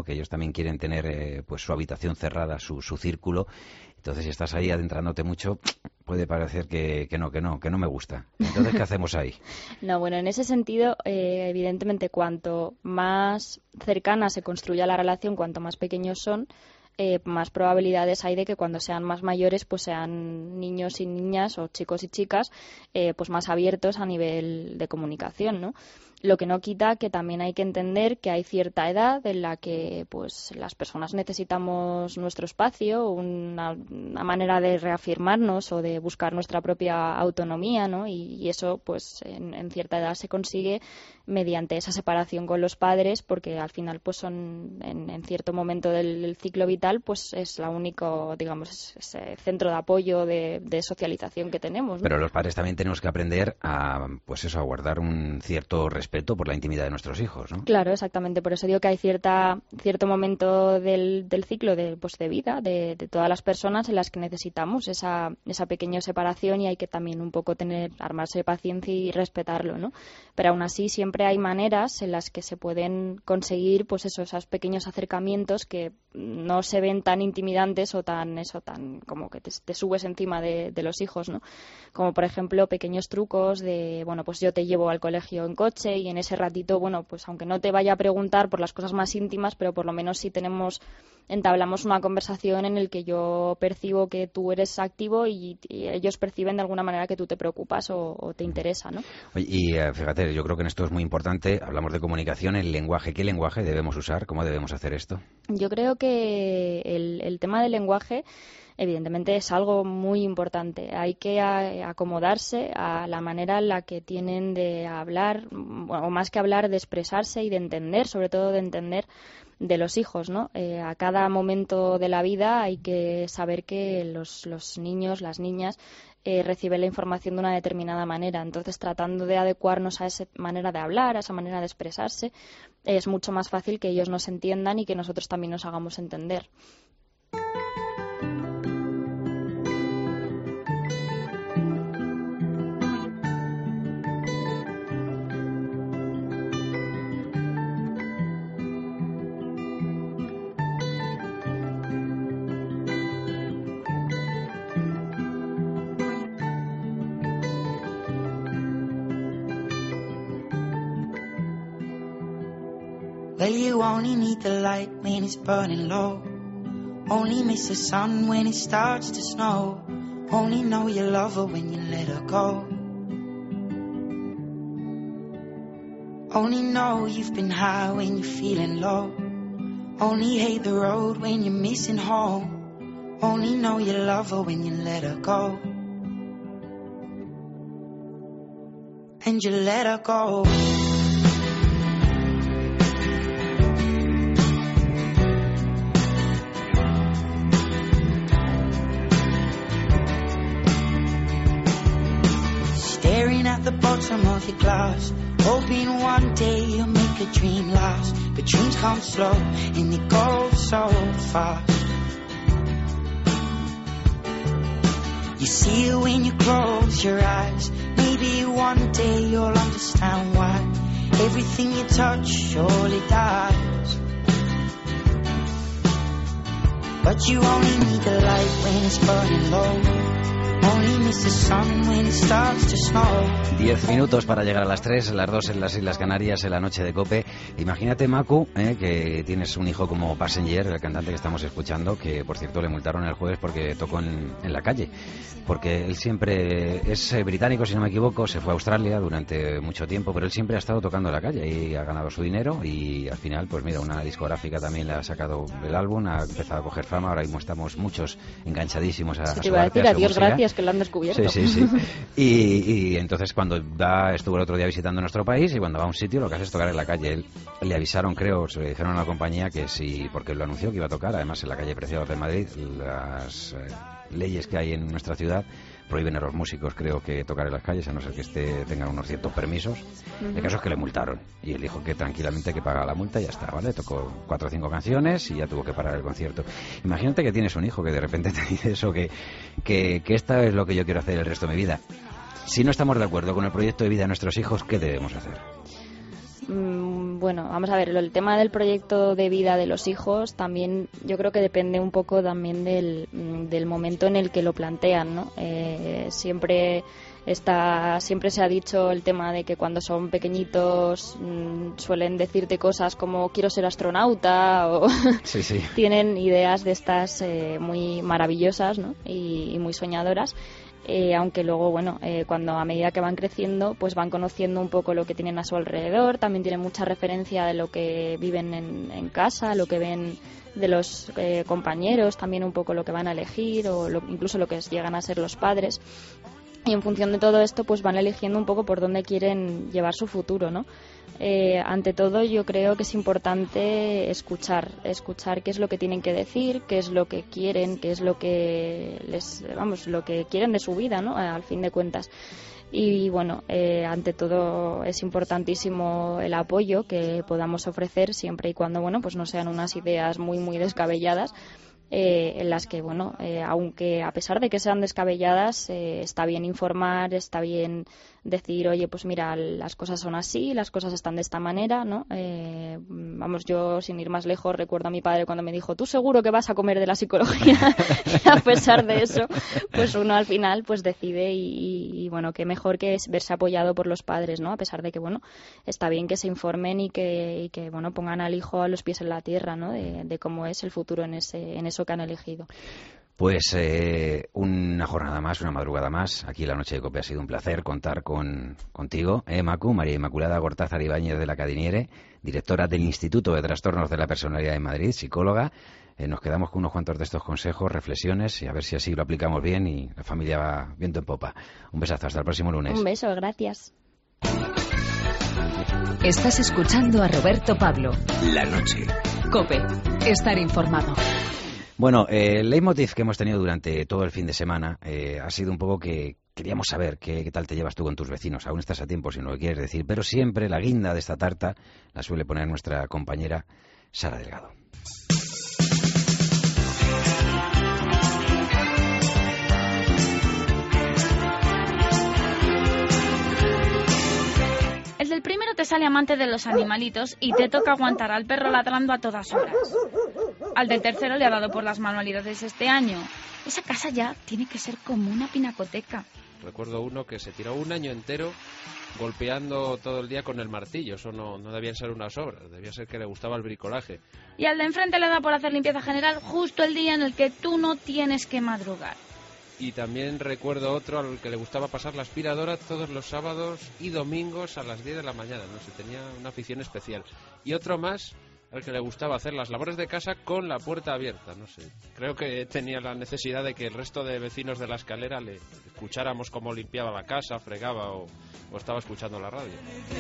Que ellos también quieren tener eh, pues su habitación cerrada, su, su círculo. Entonces, si estás ahí adentrándote mucho, puede parecer que, que no, que no, que no me gusta. Entonces, ¿qué hacemos ahí? No, bueno, en ese sentido, eh, evidentemente, cuanto más cercana se construya la relación, cuanto más pequeños son, eh, más probabilidades hay de que cuando sean más mayores, pues sean niños y niñas o chicos y chicas, eh, pues más abiertos a nivel de comunicación, ¿no? Lo que no quita que también hay que entender que hay cierta edad en la que pues las personas necesitamos nuestro espacio, una, una manera de reafirmarnos o de buscar nuestra propia autonomía, ¿no? Y, y eso pues en, en cierta edad se consigue mediante esa separación con los padres, porque al final pues son en, en cierto momento del, del ciclo vital pues es la único, digamos, ese centro de apoyo de, de socialización que tenemos, ¿no? Pero los padres también tenemos que aprender a pues eso, a guardar un cierto respeto por la intimidad de nuestros hijos, ¿no? Claro, exactamente. Por eso digo que hay cierta cierto momento del, del ciclo de, pues, de vida de, de todas las personas en las que necesitamos esa, esa pequeña separación y hay que también un poco tener, armarse de paciencia y respetarlo, ¿no? Pero aún así siempre hay maneras en las que se pueden conseguir pues eso, esos pequeños acercamientos que no se ven tan intimidantes o tan eso tan como que te, te subes encima de, de los hijos, ¿no? Como por ejemplo pequeños trucos de, bueno, pues yo te llevo al colegio en coche y en ese ratito, bueno, pues aunque no te vaya a preguntar por las cosas más íntimas, pero por lo menos si tenemos, entablamos una conversación en el que yo percibo que tú eres activo y, y ellos perciben de alguna manera que tú te preocupas o, o te interesa, ¿no? Oye, y uh, fíjate, yo creo que en esto es muy importante, hablamos de comunicación, el lenguaje. ¿Qué lenguaje debemos usar? ¿Cómo debemos hacer esto? Yo creo que el, el tema del lenguaje evidentemente es algo muy importante. Hay que a, acomodarse a la manera en la que tienen de hablar, o más que hablar, de expresarse y de entender, sobre todo de entender de los hijos, ¿no? Eh, a cada momento de la vida hay que saber que los, los niños, las niñas, eh, reciben la información de una determinada manera. Entonces, tratando de adecuarnos a esa manera de hablar, a esa manera de expresarse, es mucho más fácil que ellos nos entiendan y que nosotros también nos hagamos entender. Well, you only need the light when it's burning low. Only miss the sun when it starts to snow. Only know you love her when you let her go. Only know you've been high when you're feeling low. Only hate the road when you're missing home. Only know you love her when you let her go. And you let her go. Staring at the bottom of your glass, hoping one day you'll make a dream last. But dreams come slow and they go so fast. You see it when you close your eyes. Maybe one day you'll understand why everything you touch surely dies. But you only need the light when it's burning low. Diez minutos para llegar a las tres, las dos en las Islas Canarias, en la noche de COPE. Imagínate, Macu, eh, que tienes un hijo como Passenger, el cantante que estamos escuchando, que por cierto le multaron el jueves porque tocó en, en la calle. Porque él siempre es eh, británico, si no me equivoco, se fue a Australia durante mucho tiempo, pero él siempre ha estado tocando en la calle y ha ganado su dinero y al final, pues mira, una discográfica también le ha sacado el álbum, ha empezado a coger fama, ahora mismo estamos muchos enganchadísimos a, sí, a te su iba a arte, decir, a su adiós, música. gracias, que lo han descubierto. Sí, sí, sí. Y, y entonces cuando va, estuvo el otro día visitando nuestro país y cuando va a un sitio lo que hace es tocar en la calle. Él, le avisaron, creo, se le dijeron a la compañía que sí, porque lo anunció que iba a tocar, además en la calle Preciados de Madrid, las eh, leyes que hay en nuestra ciudad prohíben a los músicos, creo, que tocar en las calles, a no ser que esté, tengan unos ciertos permisos. Uh-huh. El caso es que le multaron y él dijo que tranquilamente que paga la multa y ya está, ¿vale? Tocó cuatro o cinco canciones y ya tuvo que parar el concierto. Imagínate que tienes un hijo que de repente te dice eso, que, que, que esta es lo que yo quiero hacer el resto de mi vida. Si no estamos de acuerdo con el proyecto de vida de nuestros hijos, ¿qué debemos hacer? Mm, bueno, vamos a ver, el tema del proyecto de vida de los hijos también yo creo que depende un poco también del, del momento en el que lo plantean, ¿no? Eh, siempre está, siempre se ha dicho el tema de que cuando son pequeñitos mmm, suelen decirte cosas como quiero ser astronauta o sí, sí. tienen ideas de estas eh, muy maravillosas, ¿no? y, y muy soñadoras. Eh, aunque luego, bueno, eh, cuando a medida que van creciendo, pues van conociendo un poco lo que tienen a su alrededor, también tienen mucha referencia de lo que viven en, en casa, lo que ven de los eh, compañeros, también un poco lo que van a elegir o lo, incluso lo que llegan a ser los padres. Y en función de todo esto, pues van eligiendo un poco por dónde quieren llevar su futuro, ¿no? Eh, ante todo, yo creo que es importante escuchar, escuchar qué es lo que tienen que decir, qué es lo que quieren, qué es lo que les, vamos, lo que quieren de su vida, ¿no? Al fin de cuentas. Y bueno, eh, ante todo es importantísimo el apoyo que podamos ofrecer siempre y cuando, bueno, pues no sean unas ideas muy, muy descabelladas. Eh, en las que, bueno, eh, aunque a pesar de que sean descabelladas, eh, está bien informar, está bien decir, oye, pues mira, las cosas son así, las cosas están de esta manera, ¿no? Eh, vamos, yo sin ir más lejos recuerdo a mi padre cuando me dijo, tú seguro que vas a comer de la psicología. Y a pesar de eso, pues uno al final pues decide y, y, y bueno, qué mejor que es verse apoyado por los padres, ¿no? A pesar de que, bueno, está bien que se informen y que, y que bueno, pongan al hijo a los pies en la tierra, ¿no? De, de cómo es el futuro en ese, en eso que han elegido. Pues eh, una jornada más, una madrugada más. Aquí en la Noche de COPE ha sido un placer contar con contigo, eh, Macu, María Inmaculada Gortázar Ibáñez de la Cadiniere, directora del Instituto de Trastornos de la Personalidad de Madrid, psicóloga. Eh, nos quedamos con unos cuantos de estos consejos, reflexiones y a ver si así lo aplicamos bien y la familia va viento en popa. Un besazo, hasta el próximo lunes. Un beso, gracias. Estás escuchando a Roberto Pablo. La noche. COPE. Estar informado. Bueno, eh, el leitmotiv que hemos tenido durante todo el fin de semana eh, ha sido un poco que queríamos saber qué, qué tal te llevas tú con tus vecinos. Aún estás a tiempo si no lo quieres decir, pero siempre la guinda de esta tarta la suele poner nuestra compañera Sara Delgado. El del primero te sale amante de los animalitos y te toca aguantar al perro ladrando a todas horas. Al del tercero le ha dado por las manualidades este año. Esa casa ya tiene que ser como una pinacoteca. Recuerdo uno que se tiró un año entero golpeando todo el día con el martillo. Eso no, no debían ser unas obras, debía ser que le gustaba el bricolaje. Y al de enfrente le da por hacer limpieza general justo el día en el que tú no tienes que madrugar. Y también recuerdo otro al que le gustaba pasar la aspiradora todos los sábados y domingos a las diez de la mañana. No sé, tenía una afición especial. Y otro más al que le gustaba hacer las labores de casa con la puerta abierta. No sé, creo que tenía la necesidad de que el resto de vecinos de la escalera le escucháramos cómo limpiaba la casa, fregaba o, o estaba escuchando la radio.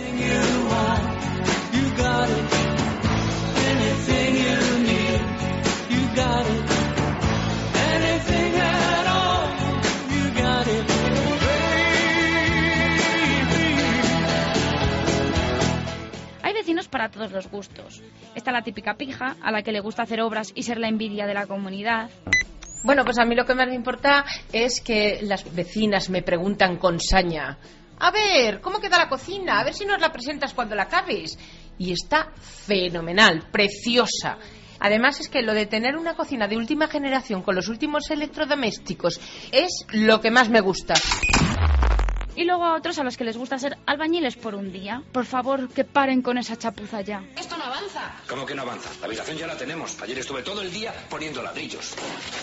Hay vecinos para todos los gustos. Está la típica pija, a la que le gusta hacer obras y ser la envidia de la comunidad. Bueno, pues a mí lo que más me importa es que las vecinas me preguntan con saña: a ver, ¿cómo queda la cocina? A ver si nos la presentas cuando la acabes. Y está fenomenal, preciosa. Además es que lo de tener una cocina de última generación con los últimos electrodomésticos es lo que más me gusta. Y luego a otros a los que les gusta ser albañiles por un día. Por favor, que paren con esa chapuza ya. Esto no avanza. ¿Cómo que no avanza? La habitación ya la tenemos. Ayer estuve todo el día poniendo ladrillos.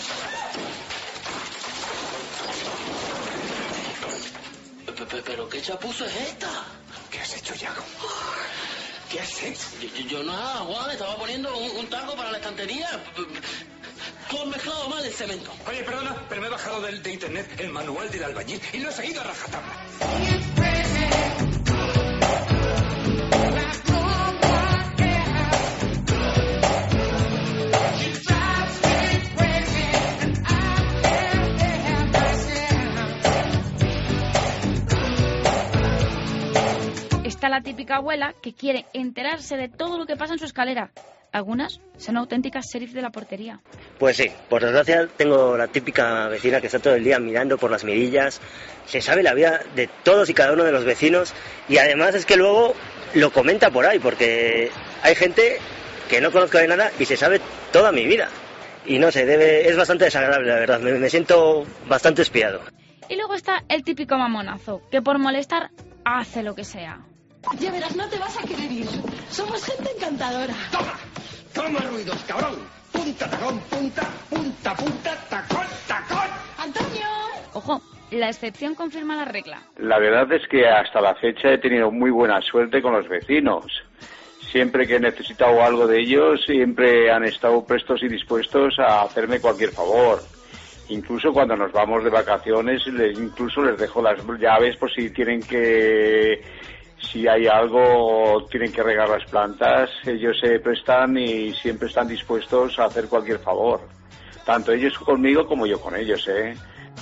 ¿Pero qué chapuza es esta? ¿Qué has hecho, Yago? ¿Qué has hecho? Yo, yo nada, Juan, estaba poniendo un, un taco para la estantería. Tú has mezclado mal el cemento. Oye, perdona, pero me he bajado de, de internet el manual del albañil y lo he seguido a rajatabla. Está la típica abuela que quiere enterarse de todo lo que pasa en su escalera. Algunas son auténticas sheriff de la portería. Pues sí, por desgracia tengo la típica vecina que está todo el día mirando por las mirillas, se sabe la vida de todos y cada uno de los vecinos y además es que luego lo comenta por ahí, porque hay gente que no conozco de nada y se sabe toda mi vida. Y no sé, debe, es bastante desagradable, la verdad, me, me siento bastante espiado. Y luego está el típico mamonazo, que por molestar hace lo que sea. Ya verás, no te vas a querer ir. Somos gente encantadora. ¡Toma! ¡Toma ruidos, cabrón! Punta, tacón, punta, punta, punta, tacón, tacón. ¡Antonio! Ojo, la excepción confirma la regla. La verdad es que hasta la fecha he tenido muy buena suerte con los vecinos. Siempre que he necesitado algo de ellos, siempre han estado prestos y dispuestos a hacerme cualquier favor. Incluso cuando nos vamos de vacaciones, les, incluso les dejo las llaves por si tienen que... Si hay algo, tienen que regar las plantas, ellos se prestan y siempre están dispuestos a hacer cualquier favor. Tanto ellos conmigo como yo con ellos, ¿eh?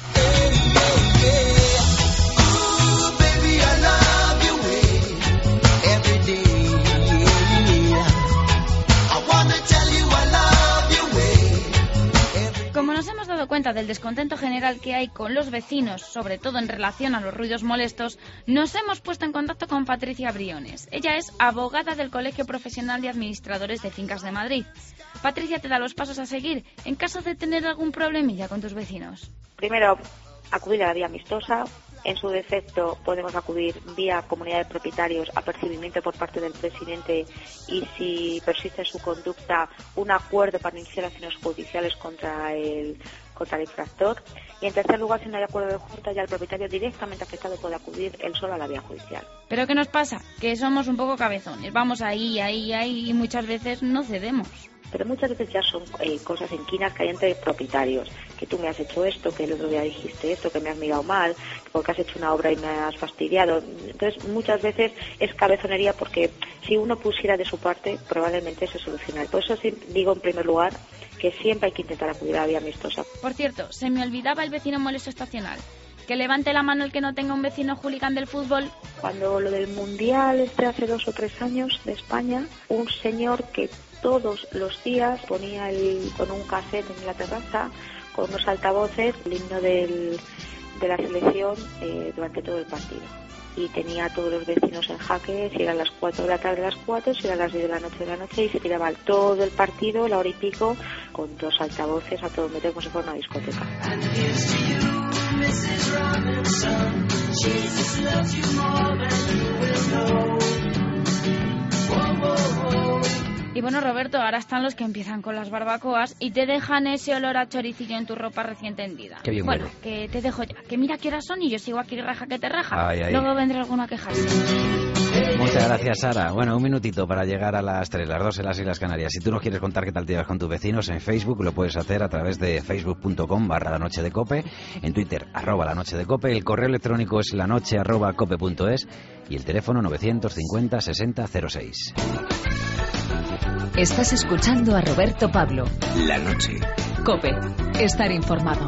Como nos hemos dado cuenta del descontento general que hay con los vecinos, sobre todo en relación a los ruidos molestos, nos hemos puesto en contacto con Patricia Briones. Ella es abogada del Colegio Profesional de Administradores de Fincas de Madrid. Patricia te da los pasos a seguir en caso de tener algún problemilla con tus vecinos. Primero, acudir a la vía amistosa. En su defecto, podemos acudir vía comunidad de propietarios a percibimiento por parte del presidente y, si persiste en su conducta, un acuerdo para iniciar acciones judiciales contra el, contra el infractor. Y, en tercer lugar, si no hay acuerdo de junta, ya el propietario directamente afectado puede acudir él solo a la vía judicial. ¿Pero qué nos pasa? Que somos un poco cabezones. Vamos ahí, ahí, ahí y muchas veces no cedemos. Pero muchas veces ya son eh, cosas enquinas que hay entre propietarios, que tú me has hecho esto, que el otro día dijiste esto, que me has mirado mal, porque has hecho una obra y me has fastidiado. Entonces muchas veces es cabezonería, porque si uno pusiera de su parte probablemente se soluciona. Por eso sí, digo en primer lugar que siempre hay que intentar acudir a la vía amistosa. Por cierto, se me olvidaba el vecino molesto estacional. Que levante la mano el que no tenga un vecino hooligan del fútbol. Cuando lo del Mundial este hace dos o tres años de España, un señor que todos los días ponía el, con un cassette en la terraza, con unos altavoces, el himno del, de la selección eh, durante todo el partido. Y tenía a todos los vecinos en jaque, si eran las cuatro de la tarde, las cuatro, si eran las diez de la noche, de la noche, y se tiraba todo el partido, la hora y pico, con dos altavoces a todo meter como si fuera una discoteca. Y bueno, Roberto, ahora están los que empiezan con las barbacoas y te dejan ese olor a choricillo en tu ropa recién tendida. Qué bien bueno, huele. que te dejo ya. Que mira qué horas son y yo sigo aquí raja que te raja. Ay, ay. Luego vendrá alguno a quejarse. Muchas gracias, Sara. Bueno, un minutito para llegar a las tres, las dos en las Islas Canarias. Si tú nos quieres contar qué tal te llevas con tus vecinos en Facebook, lo puedes hacer a través de facebook.com barra la noche de cope, en Twitter, arroba la noche de cope, el correo electrónico es lanoche arroba cope punto es y el teléfono novecientos cincuenta sesenta cero seis. Estás escuchando a Roberto Pablo. La noche. Cope, estar informado.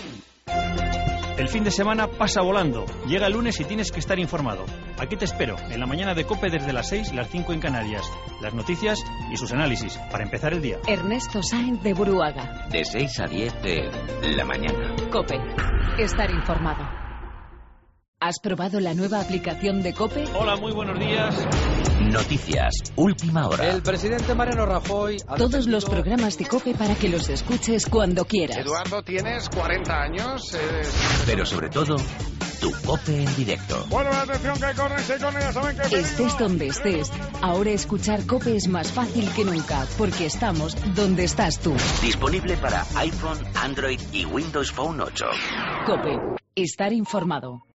El fin de semana pasa volando. Llega el lunes y tienes que estar informado. Aquí te espero, en la mañana de COPE desde las seis y las cinco en Canarias. Las noticias y sus análisis, para empezar el día. Ernesto Sáenz de Buruaga. De seis a diez de la mañana. COPE, estar informado. ¿Has probado la nueva aplicación de COPE? Hola, muy buenos días. Noticias, última hora. El presidente Mariano Rajoy ha Todos defendido... los programas de COPE para que los escuches cuando quieras. Eduardo, tienes cuarenta años. Eres... Pero sobre todo, tu COPE en directo. Bueno, la atención que corre, se corre, ya saben que... Estés donde estés, ahora escuchar COPE es más fácil que nunca, porque estamos donde estás tú. Disponible para iPhone, Android y Windows Phone ocho. COPE, estar informado.